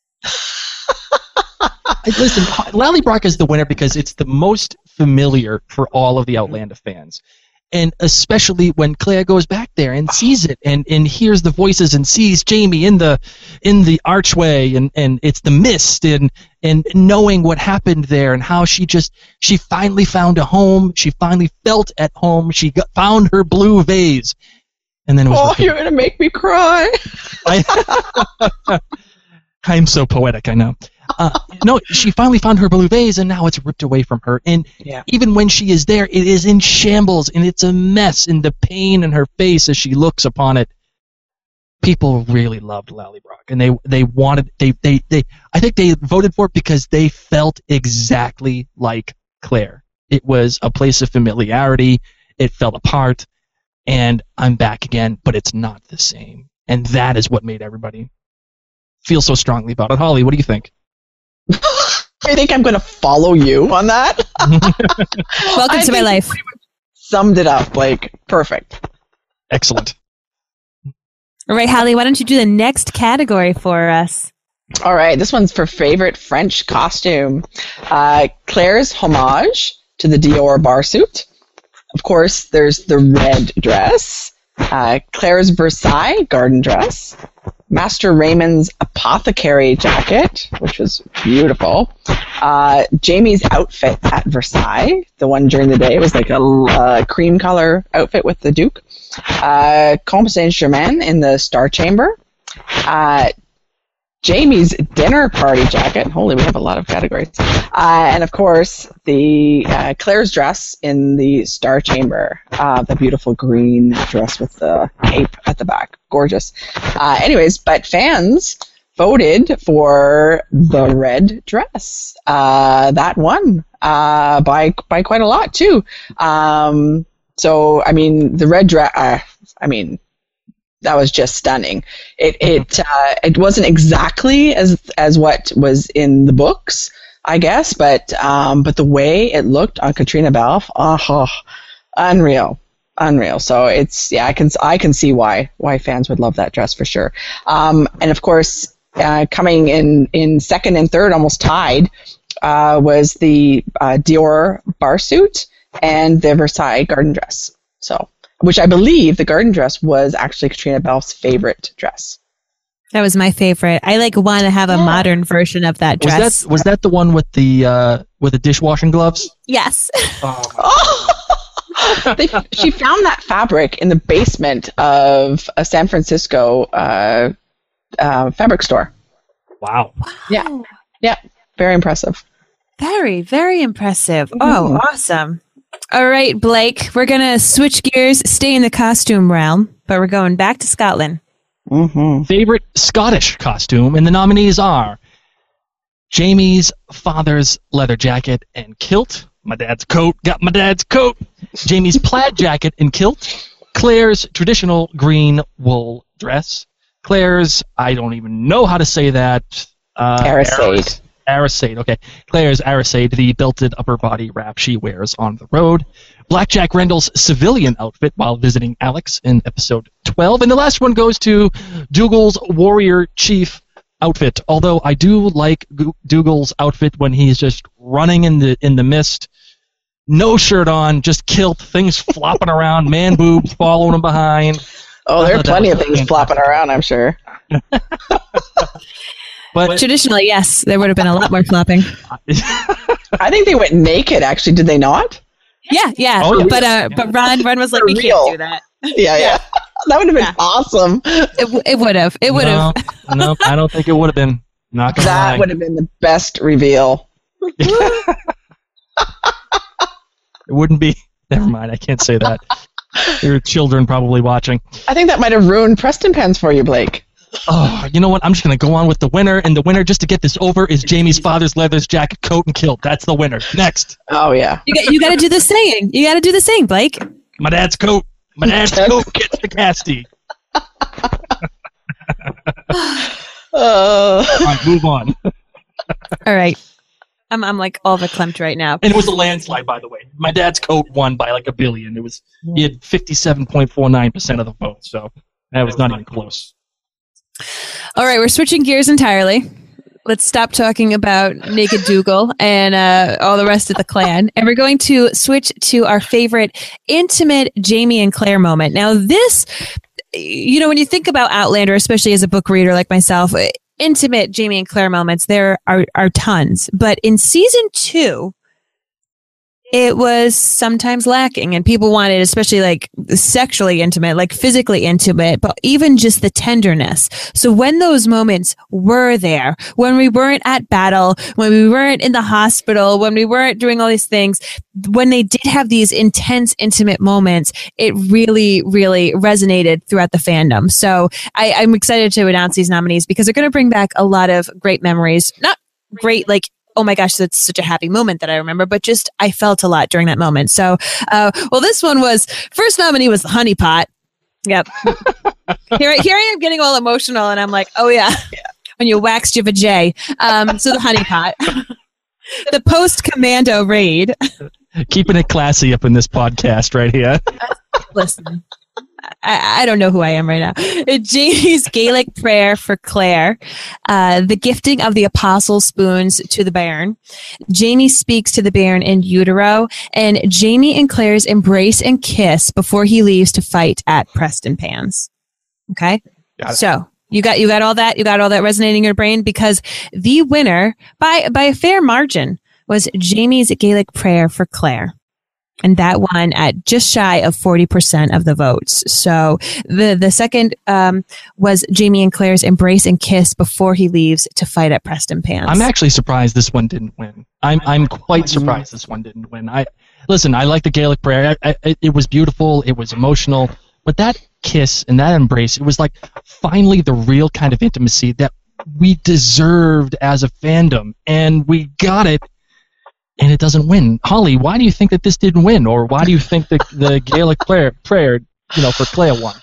Listen, Lally Brock is the winner because it's the most familiar for all of the Outlander fans. And especially when Claire goes back there and sees it and, and hears the voices and sees Jamie in the in the archway and, and it's the mist and and knowing what happened there and how she just she finally found a home. She finally felt at home. She got, found her blue vase. And then it was oh, ripped. You're going to make me cry. I, I'm so poetic, I know. Uh, no, she finally found her blue vase, and now it's ripped away from her. And Yeah. even when she is there, it is in shambles, and it's a mess. And the pain in her face as she looks upon it. People really loved Lally Brock, and they they wanted they they they. I think they voted for it because they felt exactly like Claire. It was a place of familiarity. It fell apart. And I'm back again, but it's not the same. And that is what made everybody feel so strongly about it. Holly, what do you think? I think I'm going to follow you on that. Welcome I to my think life. Summed it up, like, perfect. Excellent. All right, Holly, why don't you do the next category for us? All right, this one's for favorite French costume. Uh, Claire's homage to the Dior bar suit. Of course, there's the red dress, uh, Claire's Versailles garden dress, Master Raymond's apothecary jacket, which was beautiful, uh, Jamie's outfit at Versailles, the one during the day, was like a uh, cream color outfit with the Duke, uh, Comte Saint-Germain in the Star Chamber, uh, Jamie's dinner party jacket. Holy, we have a lot of categories. Uh, and of course, the uh, Claire's dress in the Star Chamber. Uh, the beautiful green dress with the cape at the back. Gorgeous. Uh, anyways, but fans voted for the red dress. Uh, that won uh, by by quite a lot too. Um, so I mean, the red dress. Uh, I mean. That was just stunning. It it uh, it wasn't exactly as as what was in the books, I guess, but um, but the way it looked on Katrina Balfe, oh, oh, unreal, unreal. So it's yeah, I can I can see why why fans would love that dress for sure. Um, and of course, uh, coming in in second and third, almost tied, uh, was the uh, Dior bar suit and the Versailles garden dress. So. Which I believe the garden dress was actually Katrina Balfe's favorite dress. That was my favorite. I like want to have a Yeah. modern version of that Was dress. that was that the one with the uh, with the dishwashing gloves? Yes. Oh! they, she found that fabric in the basement of a San Francisco uh, uh, fabric store. Wow. Yeah, yeah, very impressive. Very, very impressive. Oh, awesome. All right, Blake, we're going to switch gears, stay in the costume realm, but we're going back to Scotland. Mm-hmm. Favorite Scottish costume, and the nominees are Jamie's father's leather jacket and kilt. My dad's coat. Got my dad's coat. Jamie's plaid jacket and kilt. Claire's traditional green wool dress. Claire's, I don't even know how to say that. Uh, Arisade. Arisade, okay. Claire's Arisade, the belted upper body wrap she wears on the road. Blackjack Rendell's civilian outfit while visiting Alex in episode twelve. And the last one goes to Dougal's warrior chief outfit. Although I do like Gu- Dougal's outfit when he's just running in the in the mist. No shirt on, just kilt, things flopping around, man boobs following him behind. Oh, there I are thought that plenty was of things flopping around, I'm sure. But Traditionally, yes, there would have been a lot more flopping. I think they went naked, actually, did they not? Yeah, yeah. Oh, yeah. But uh, but Ron, Ron was like, For we real. can't do that. Yeah, yeah. That would have been Yeah. awesome. It, w- it would have. It would have. no, no, I don't think it would have been. Not gonna That lie. would have been the best reveal. It wouldn't be. Never mind. I can't say that. There are children probably watching. I think that might have ruined Preston Pens for you, Blake. oh, you know what? I'm just going to go on with the winner, and the winner, just to get this over, is Jamie's father's leather jacket, coat, and kilt. That's the winner. Next. Oh, yeah. You got, you got to do the saying. You got to do the saying, Blake. My dad's coat. My dad's coat gets the casty. Uh, All right, move on. All right. I'm I'm like all verklempt right now. And it was a landslide, by the way. My dad's coat won by like a billion. It was he had fifty-seven point four nine percent of the vote, so that was not even close. All right, we're switching gears entirely. Let's stop talking about Naked Dougal and uh, all the rest of the clan, and we're going to switch to our favorite intimate Jamie and Claire moment. Now, this, you know, when you think about Outlander, especially as a book reader like myself, intimate Jamie and Claire moments, there are, are tons. But in season two, it was sometimes lacking, and people wanted, especially like sexually intimate, like physically intimate, but even just the tenderness. So when those moments were there, when we weren't at battle, when we weren't in the hospital, when we weren't doing all these things, when they did have these intense, intimate moments, it really, really resonated throughout the fandom. So I, I'm excited to announce these nominees because they're going to bring back a lot of great memories. Not great, like, oh my gosh, that's such a happy moment that I remember, but just I felt a lot during that moment. So, uh, well, this one was, first nominee was the Honey Pot. Yep. here, here I am getting all emotional, and I'm like, oh yeah, when you waxed your vajay. Um, so the Honey Pot. The post-commando raid. Keeping it classy up in this podcast right here. Listen. I, I don't know who I am right now. Jamie's Gaelic prayer for Claire, uh, the gifting of the apostle spoons to the Baron. Jamie speaks to the Baron in utero, and Jamie and Claire's embrace and kiss before he leaves to fight at Preston Pans. Okay, so you got you got all that you got all that resonating in your brain, because the winner by by a fair margin was Jamie's Gaelic prayer for Claire. And that won at just shy of forty percent of the votes. So the, the second um, was Jamie and Claire's embrace and kiss before he leaves to fight at Preston Pans. I'm actually surprised this one didn't win. I'm I'm quite surprised this one didn't win. I listen. I like the Gaelic prayer. I, I, it was beautiful. It was emotional. But that kiss and that embrace, it was like finally the real kind of intimacy that we deserved as a fandom, and we got it. And it doesn't win. Holly, why do you think that this didn't win, or why do you think that the Gaelic prayer, prayer, you know, for Claire won?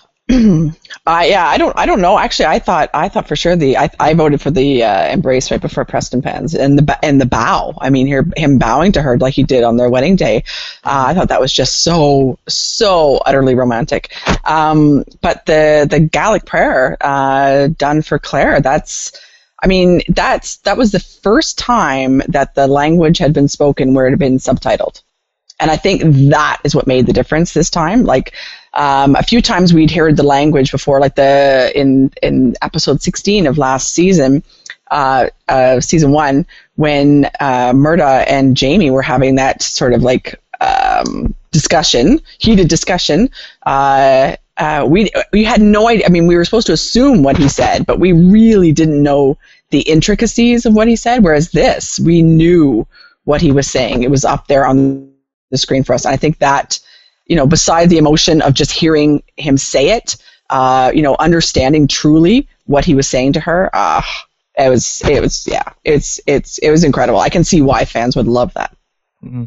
uh, yeah, I don't, I don't know. Actually, I thought, I thought for sure the, I, I voted for the uh, embrace right before Preston Pans, and the and the bow. I mean, here him bowing to her like he did on their wedding day. Uh, I thought that was just so, so utterly romantic. Um, but the the Gaelic prayer uh, done for Claire, that's. I mean, that's that was the first time that the language had been spoken where it had been subtitled. And I think that is what made the difference this time. Like, um, a few times we'd heard the language before, like the in, in episode sixteen of last season, uh, uh, season one, when uh, Murda and Jamie were having that sort of like um, discussion, heated discussion. Uh, uh, we we had no idea. I mean, we were supposed to assume what he said, but we really didn't know the intricacies of what he said. Whereas this, we knew what he was saying. It was up there on the screen for us. And I think that, you know, beside the emotion of just hearing him say it, uh, you know, understanding truly what he was saying to her, uh, it was, it was, yeah, it's, it's, it was incredible. I can see why fans would love that. Mm-hmm.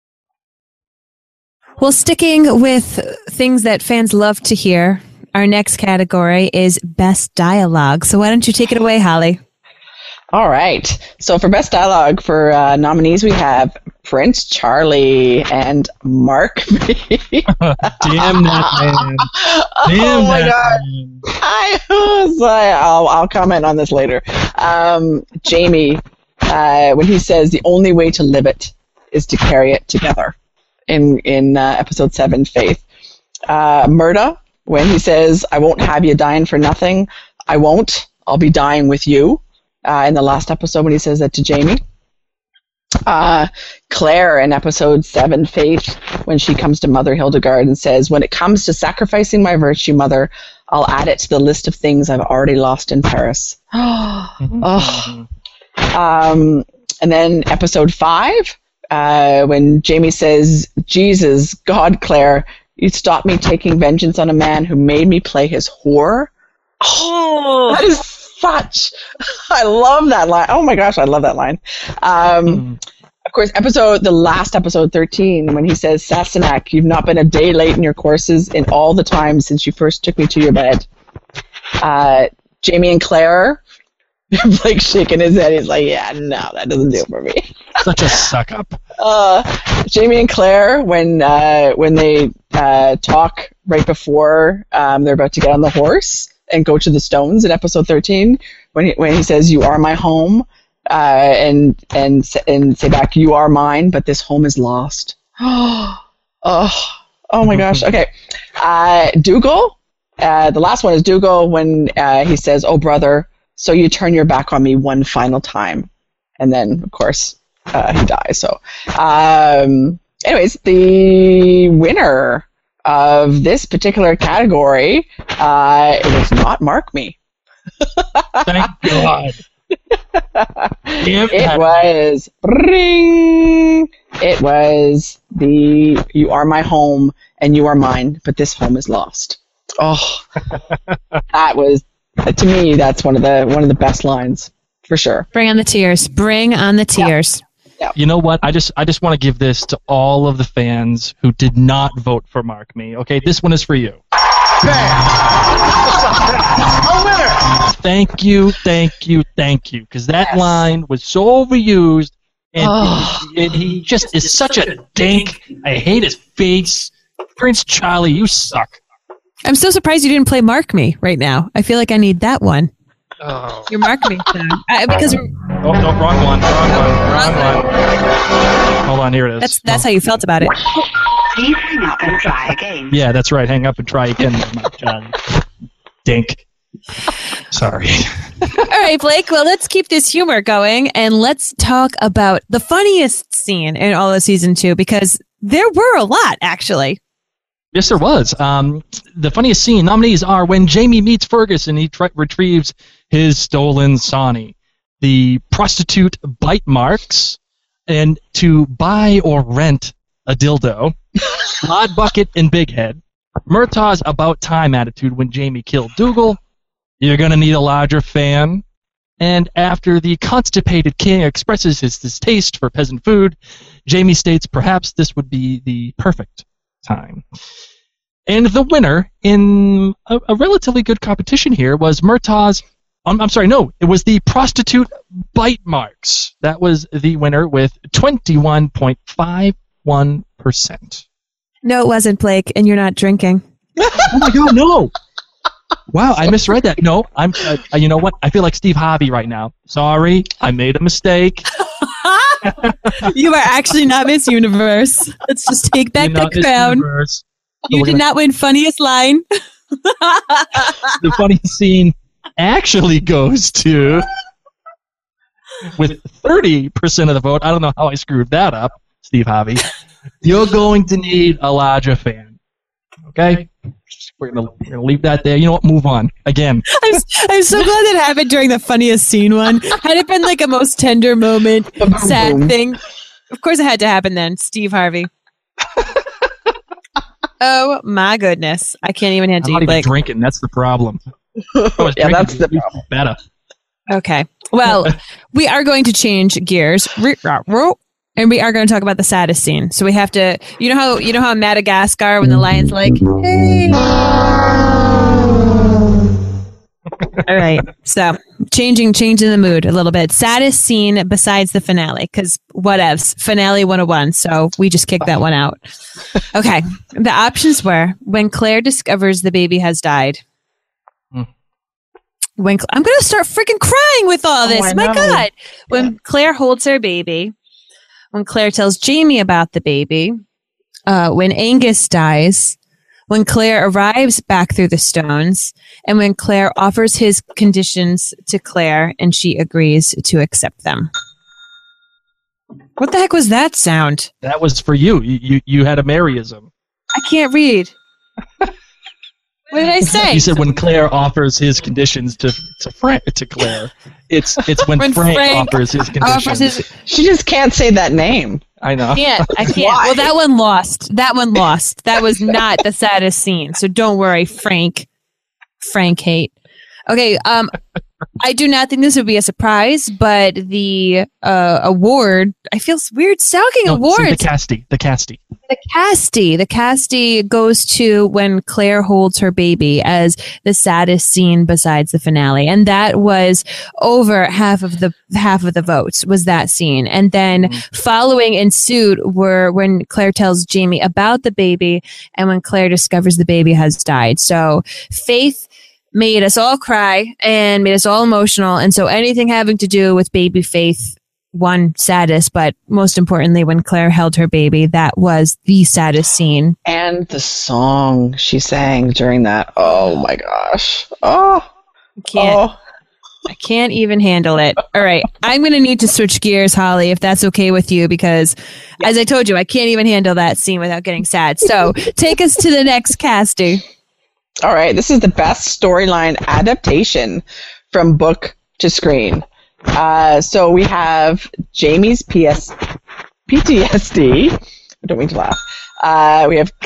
Well, sticking with things that fans love to hear, our next category is Best Dialogue. So why don't you take it away, Holly? All right. So for Best Dialogue for uh, nominees, we have Prince Charlie and Mark. Damn that man. Damn oh my that God. Man. I was like, I'll, I'll comment on this later. Um, Jamie, uh, when he says the only way to live it is to carry it together in, in uh, episode seven, Faith. Uh, Murda, when he says, I won't have you dying for nothing. I won't. I'll be dying with you. Uh, in the last episode when he says that to Jamie. Uh, Claire in episode seven, Faith, when she comes to Mother Hildegard and says, when it comes to sacrificing my virtue, Mother, I'll add it to the list of things I've already lost in Paris. oh. Um, and then episode five, uh, when Jamie says, Jesus, God, Claire, you stopped me taking vengeance on a man who made me play his whore. Oh, that is such. I love that line. Oh my gosh, I love that line. Um, Mm. Of course, episode the last episode thirteen, when he says, "Sassenach, you've not been a day late in your courses in all the time since you first took me to your bed." Uh, Jamie and Claire, Blake shaking his head. He's like, "Yeah, no, that doesn't do it for me." Such a suck up. Uh, Jamie and Claire, when uh, when they uh, talk right before um, they're about to get on the horse and go to the stones in episode thirteen, when he, when he says, "You are my home," uh, and and and say back, "You are mine, but this home is lost." Oh, oh my gosh. Okay, uh, Dougal. Uh, the last one is Dougal when uh, he says, "Oh brother, so you turn your back on me one final time," and then of course. Uh, he dies. So, um, anyways, the winner of this particular category, uh, it was not Mark Me. Thank God. It was ring. It was the "You are my home and you are mine, but this home is lost." Oh, that was to me. That's one of the one of the best lines for sure. Bring on the tears. Bring on the tears. You know what? I just I just want to give this to all of the fans who did not vote for Mark Me. Okay, this one is for you. A winner! Thank you, thank you, thank you, because that Yes. line was so overused, and Oh. it, it- he just is such a dink. I hate his face. Prince Charlie, you suck. I'm so surprised you didn't play Mark Me right now. I feel like I need that one. Oh, Your Mark Me sound. I, because oh no, wrong one, wrong one, wrong one. Hold on, here it is. that's that's how you felt about it. Please hang up and try again. Yeah, that's right. Hang up and try again, Mark Charlie. Dink. Sorry. All right, Blake. Well, let's keep this humor going and let's talk about the funniest scene in all of season two because there were a lot actually. Yes, there was. Um, the funniest scene nominees are when Jamie meets Fergus and he tri- retrieves his stolen Sonny, the prostitute bite marks, and to buy or rent a dildo, Lod Bucket and Big Head, Murtaugh's about time attitude when Jamie killed Dougal, you're gonna need a larger fan, and after the constipated king expresses his distaste for peasant food, Jamie states perhaps this would be the perfect time. And the winner in a, a relatively good competition here was Murtaugh's. Um, I'm sorry, no, it was the prostitute bite marks. That was the winner with twenty-one point five one percent. No, it wasn't, Blake, and you're not drinking. Oh my God, no! Wow, I misread that. No, I'm. Uh, you know what? I feel like Steve Harvey right now. Sorry, I made a mistake. You are actually not Miss Universe. Let's just take back You're not the Miss crown. Universe. You We're did gonna- not win funniest line. The funny scene actually goes to with thirty percent of the vote. I don't know how I screwed that up, Steve Harvey. You're going to need a larger fan. Okay? We're gonna, we're gonna leave that there. You know what? Move on. Again. I'm, I'm so glad that happened during the funniest scene one. Had it been like a most tender moment, sad thing, of course it had to happen then. Steve Harvey. Oh my goodness. I can't even I'm handle not you, even Blake. drinking. That's the problem. If I was Yeah, drinking, that's the it'd be problem. better. Okay. Well, we are going to change gears. And we are going to talk about the saddest scene. So we have to, you know how you know how in Madagascar when the lion's like, hey. All right. So changing changing the mood a little bit. Saddest scene besides the finale, because whatevs. Finale one oh one. So we just kicked that one out. Okay. The options were when Claire discovers the baby has died. Hmm. When I'm going to start freaking crying with all Oh, this. I My know. God. When Claire holds her baby. When Claire tells Jamie about the baby. Uh, when Angus dies. When Claire arrives back through the stones, and when Claire offers his conditions to Claire and she agrees to accept them. What the heck was that sound? That was for you. You you, you had a Maryism. I can't read. What did I say? You said when Claire offers his conditions to to Frank to Claire. It's it's when, When Frank, Frank offers his conditions. offers his- She just can't say that name. I know. I can't. I can't. Why? Well, that one lost. That one lost. That was not the saddest scene. So don't worry, Frank. Frank hate. Okay, um, I do not think this would be a surprise, but the uh, award, I feel weird talking No, awards. The Casti. The Casti. The Casti. The Casti goes to when Claire holds her baby as the saddest scene besides the finale. And that was over half of the half of the votes was that scene. And then mm-hmm. following in suit were when Claire tells Jamie about the baby and when Claire discovers the baby has died. So Faith made us all cry and made us all emotional. And so anything having to do with baby Faith, one, saddest, but most importantly, when Claire held her baby, that was the saddest scene. And the song she sang during that. Oh my gosh. Oh. I can't. Oh. I can't even handle it. All right. I'm going to need to switch gears, Holly, if that's okay with you, because yeah. as I told you, I can't even handle that scene without getting sad. So take us to the next casting. All right, this is the best storyline adaptation from book to screen. Uh, so we have Jamie's P S P T S D. I don't mean to laugh. Uh, we have.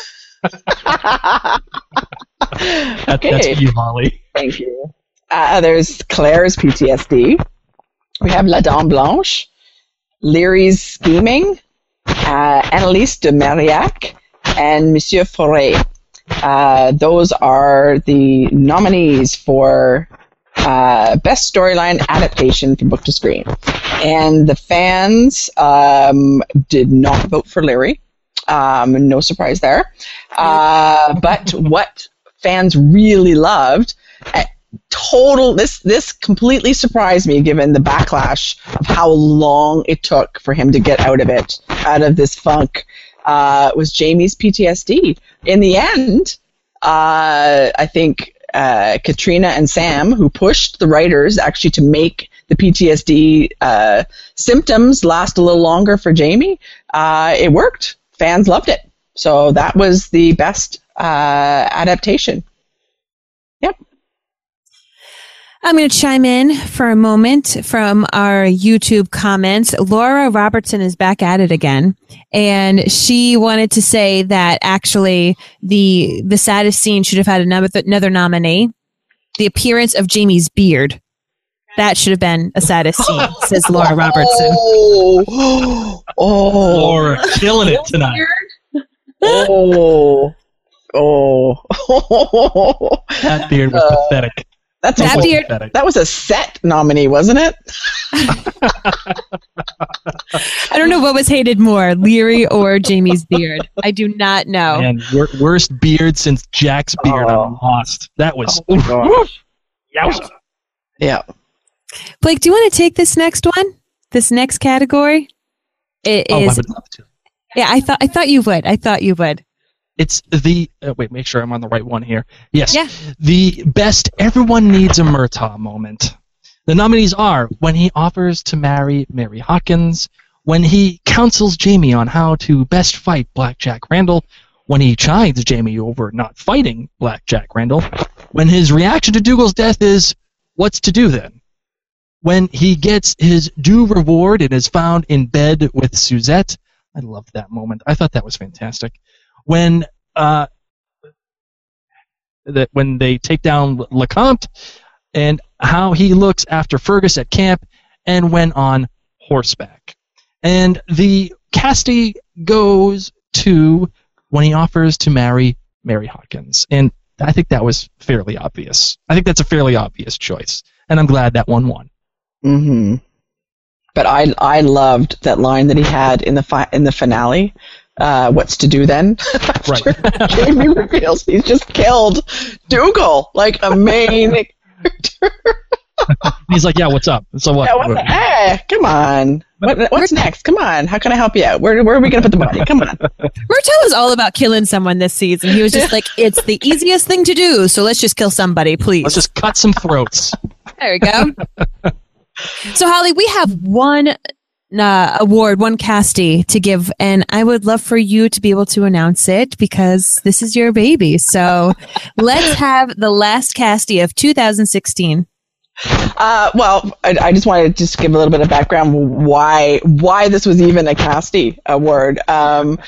that, okay. That's you, Molly. Thank you. Uh, there's Claire's P T S D. We have La Dame Blanche, Leary's scheming, uh, Annalise de Marillac, and Monsieur Foray. Uh, those are the nominees for uh, Best Storyline Adaptation from Book to Screen. And the fans um, did not vote for Leary. Um, no surprise there. Uh, but what fans really loved, uh, total, this, this completely surprised me given the backlash of how long it took for him to get out of it, out of this funk. Uh, was Jamie's P T S D. In the end, uh, I think uh, Katrina and Sam, who pushed the writers actually to make the P T S D uh, symptoms last a little longer for Jamie, uh, it worked. Fans loved it. So that was the best uh, adaptation. Yep. I'm going to chime in for a moment from our YouTube comments. Laura Robertson is back at it again, and she wanted to say that actually the the saddest scene should have had another another nominee. The appearance of Jamie's beard. That should have been a saddest scene, says Laura Robertson. Oh, oh. Laura, killing it tonight. Oh, oh. That beard was uh, pathetic. That's that, a, beard, that was a set nominee, wasn't it? I don't know what was hated more, Leary or Jamie's beard. I do not know. Man, wor- worst beard since Jack's beard. Oh. I'm lost. That was. Oh Yowza. Yeah. Blake, do you want to take this next one? This next category? It oh, is. I would love to. Yeah, I thought I thought you would. I thought you would. It's the uh, wait. Make sure I'm on the right one here. Yes. Yeah. The best everyone needs a Murtaugh moment. The nominees are when he offers to marry Mary Hawkins, when he counsels Jamie on how to best fight Black Jack Randall, when he chides Jamie over not fighting Black Jack Randall, when his reaction to Dougal's death is, "What's to do then?" When he gets his due reward and is found in bed with Suzette. I loved that moment. I thought that was fantastic. When uh, that when they take down LeCompte, and how he looks after Fergus at camp, and when on horseback. And the Casti goes to when he offers to marry Mary Hawkins. And I think that was fairly obvious. I think that's a fairly obvious choice. And I'm glad that one won. Mm-hmm. But I I loved that line that he had in the fi- in the finale. Uh, what's to do then? Right. Jamie reveals he's just killed Dougal, like a main character. He's like, yeah, what's up? So what? Yeah, what the, hey, come on. What, what's next? Come on. How can I help you out? Where, where are we going to put the body? Come on. Murtaugh was all about killing someone this season. He was just like, it's the easiest thing to do, so let's just kill somebody, please. Let's just cut some throats. There we go. So, Holly, we have one uh, award, one Casti to give, and I would love for you to be able to announce it because this is your baby. So let's have the last Casti of two thousand sixteen. Uh, well, I, I just wanted to just give a little bit of background why why this was even a Casti award. Um,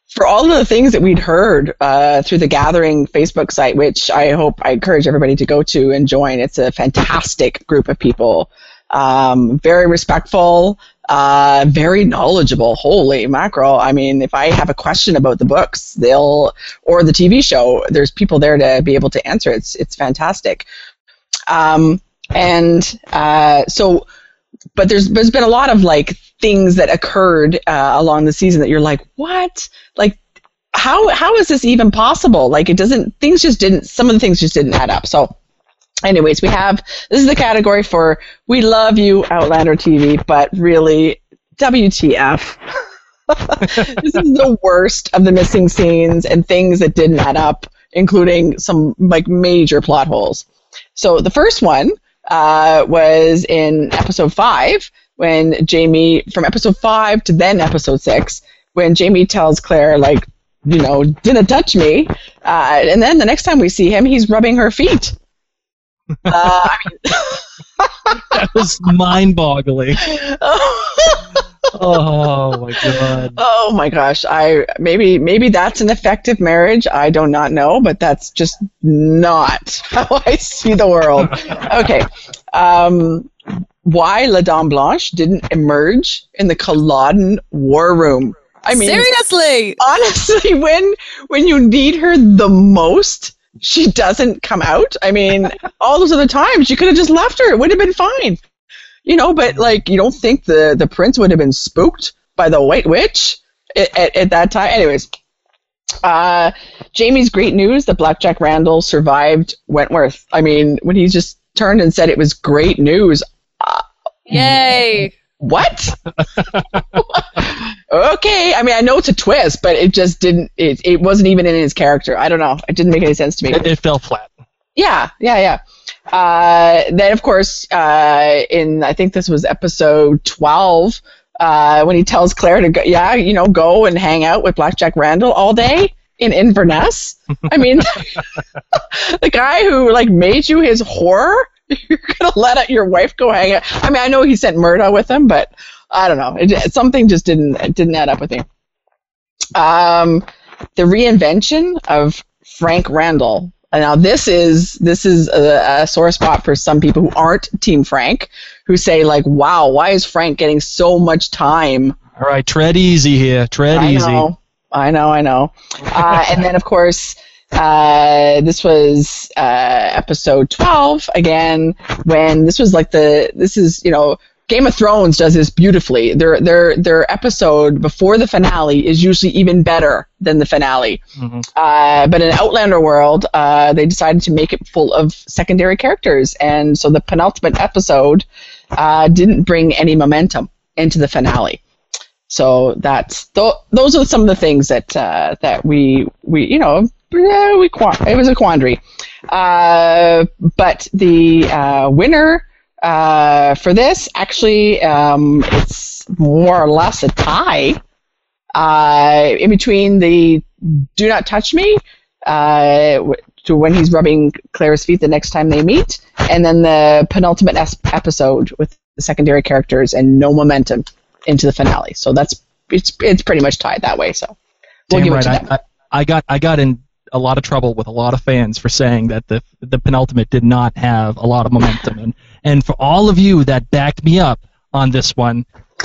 for all of the things that we'd heard uh, through the Gathering Facebook site, which I hope I encourage everybody to go to and join. It's a fantastic group of people, um, very respectful, uh, very knowledgeable. Holy mackerel! I mean, if I have a question about the books, they'll or the T V show, there's people there to be able to answer. It's it's fantastic. Um, and uh, so, but there's there's been a lot of like things that occurred uh, along the season that you're like, what? Like, how how is this even possible? Like, it doesn't. Things just didn't. Some of the things just didn't add up. So, anyways, we have this is the category for we love you, Outlander T V, but really, W T F. This is the worst of the missing scenes and things that didn't add up, including some like major plot holes. So the first one uh, was in episode five when Jamie, from episode five to then episode six, when Jamie tells Claire, like, you know, didn't touch me. Uh, and then the next time we see him, he's rubbing her feet. Uh, I mean, that was mind-boggling. Oh my god. Oh my gosh. I maybe maybe that's an effective marriage. I do not know, but that's just not how I see the world. Okay. Um, why La Dame Blanche didn't emerge in the Culloden war room? I mean, seriously. Honestly, when when you need her the most, she doesn't come out. I mean, all those other times you could have just left her. It would have been fine. You know, but like, you don't think the, the prince would have been spooked by the White Witch at, at, at that time? Anyways, uh, Jamie's great news that Blackjack Randall survived Wentworth. I mean, when he just turned and said it was great news. Uh, Yay! What? Okay. I mean, I know it's a twist, but it just didn't, it, it wasn't even in his character. I don't know. It didn't make any sense to me. It, it fell flat. Yeah, yeah, yeah. Uh, then, of course, uh, in I think this was episode twelve, uh, when he tells Claire to go, yeah, you know, go and hang out with Blackjack Randall all day in Inverness. I mean, the guy who like made you his whore, you're gonna let out your wife go hang out. I mean, I know he sent Murda with him, but I don't know. It, something just didn't it didn't add up with me. Um, the reinvention of Frank Randall. Now this is this is a, a sore spot for some people who aren't Team Frank, who say like, "Wow, why is Frank getting so much time?" All right, tread easy here. Tread I easy. Know, I know, I know. Uh, and then of course, uh, this was uh, episode twelve again, when this was like the this is you know. Game of Thrones does this beautifully. Their their their episode before the finale is usually even better than the finale. Mm-hmm. Uh, but in Outlander World, uh, they decided to make it full of secondary characters, and so the penultimate episode uh, didn't bring any momentum into the finale. So that's th- those are some of the things that uh, that we we you know we it was a quandary. Uh, but the uh, winner. Uh, for this, actually, um, it's more or less a tie uh, in between the "Do Not Touch Me" uh, to when he's rubbing Claire's feet the next time they meet, and then the penultimate es- episode with the secondary characters and no momentum into the finale. So that's it's it's pretty much tied that way. So we'll Damn give right. it to them. I, I, I got I got in a lot of trouble with a lot of fans for saying that the the penultimate did not have a lot of momentum, and and for all of you that backed me up on this one,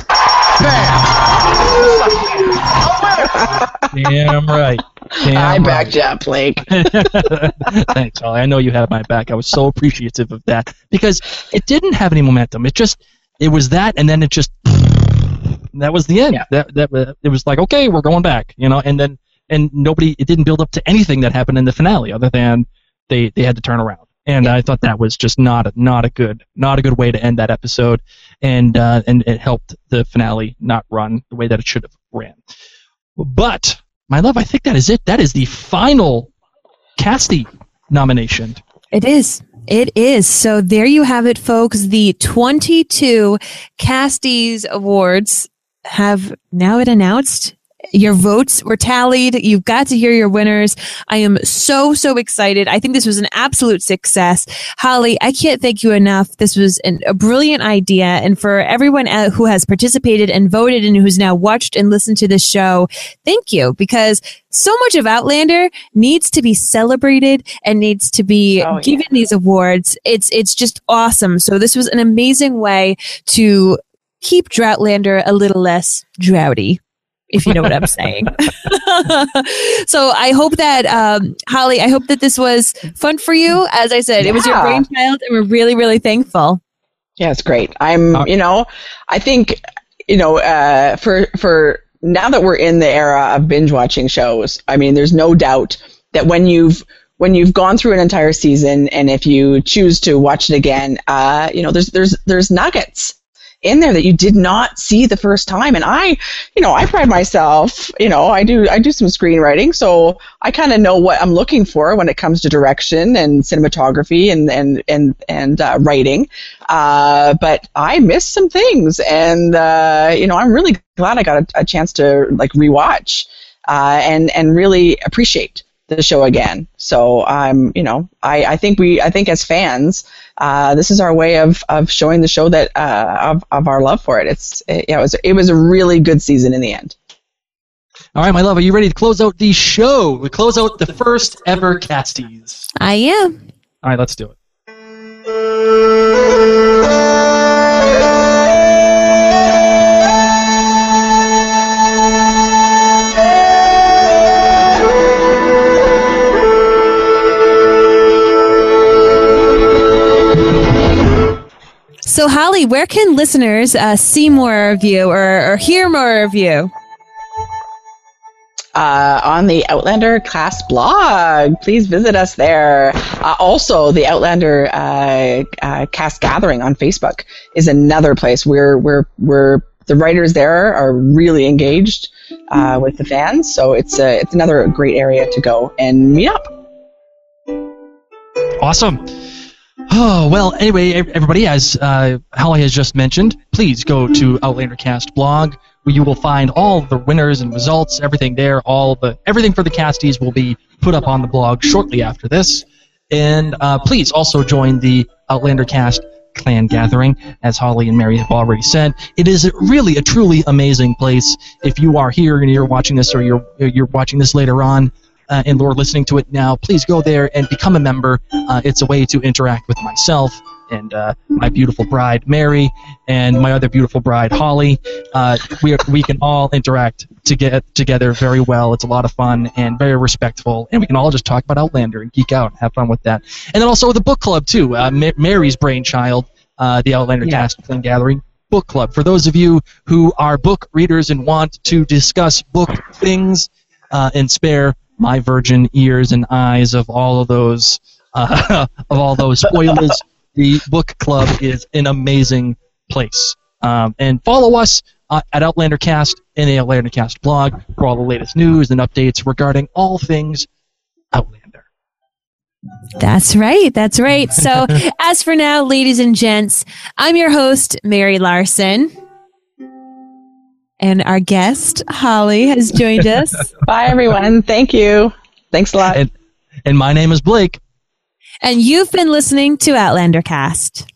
damn right. Damn I right. backed you up, Blake. Thanks, Holly. I know you had my back. I was so appreciative of that because it didn't have any momentum. It just it was that, and then it just that was the end. Yeah. That that it was like, okay, we're going back, you know, and then. And nobody, it didn't build up to anything that happened in the finale, other than they, they had to turn around. And yeah. I thought that was just not a, not a good not a good way to end that episode, and uh, and it helped the finale not run the way that it should have ran. But my love, I think that is it. That is the final Casty nomination. It is. It is. So there you have it, folks. The twenty-two Casties Awards have now been announced. Your votes were tallied. You've got to hear your winners. I am so, so excited. I think this was an absolute success. Holly, I can't thank you enough. This was an, a brilliant idea. And for everyone uh, who has participated and voted and who's now watched and listened to this show, thank you, because so much of Outlander needs to be celebrated and needs to be Oh, yeah. given these awards. It's, it's just awesome. So this was an amazing way to keep Droughtlander a little less droughty, if you know what I'm saying. So I hope that, um, Holly, I hope that this was fun for you. As I said, it was your Yeah. brainchild, and we're really, really thankful. Yeah, it's great. I'm, Uh, you know, I think, you know, uh, for for now that we're in the era of binge watching shows, I mean, there's no doubt that when you've when you've gone through an entire season, and if you choose to watch it again, uh, you know, there's there's there's nuggets in there that you did not see the first time. And I, you know, I pride myself, you know, I do, I do some screenwriting, so I kind of know what I'm looking for when it comes to direction and cinematography and, and, and, and, uh, writing. Uh, but I missed some things, and, uh, you know, I'm really glad I got a, a chance to like rewatch, uh, and, and really appreciate the show again. So I'm, you know, I, I think we, I think as fans, uh, this is our way of, of showing the show that, uh, of, of our love for it. It's, it, yeah, it was, it was a really good season in the end. All right, my love, are you ready to close out the show? We close out the first ever Casties. I am. All right, let's do it. So, Holly, where can listeners uh, see more of you or, or hear more of you? Uh, on the Outlander Cast blog. Please visit us there. Uh, also, the Outlander uh, uh, Cast Gathering on Facebook is another place where we're, we're, the writers there are really engaged uh, with the fans. So it's, a, it's another great area to go and meet up. Awesome. Oh, well, anyway, everybody, as uh, Holly has just mentioned, please go to Outlander Cast blog, where you will find all the winners and results, everything there, all the everything for the casties will be put up on the blog shortly after this. And uh, please also join the Outlander Cast Clan Gathering, as Holly and Mary have already said. It is really a truly amazing place. If you are here and you're watching this, or you're you're watching this later on, Uh, and or listening to it now, please go there and become a member. Uh, it's a way to interact with myself and uh, my beautiful bride, Mary, and my other beautiful bride, Holly. Uh, we we can all interact to get together very well. It's a lot of fun and very respectful, and we can all just talk about Outlander and geek out and have fun with that. And then also the book club, too. Uh, Ma- Mary's brainchild, uh, the Outlander Yeah. Cast Clan Gathering book club. For those of you who are book readers and want to discuss book things uh, and spare my virgin ears and eyes of all of those uh, of all those spoilers, the book club is an amazing place. Um, and follow us uh, at Outlander Cast and the Outlander Cast blog for all the latest news and updates regarding all things Outlander. That's right. That's right. So, as for now, ladies and gents, I'm your host, Mary Larson. And our guest, Holly, has joined us. Bye, everyone. Thank you. Thanks a lot. And, and my name is Blake. And you've been listening to Outlander Cast.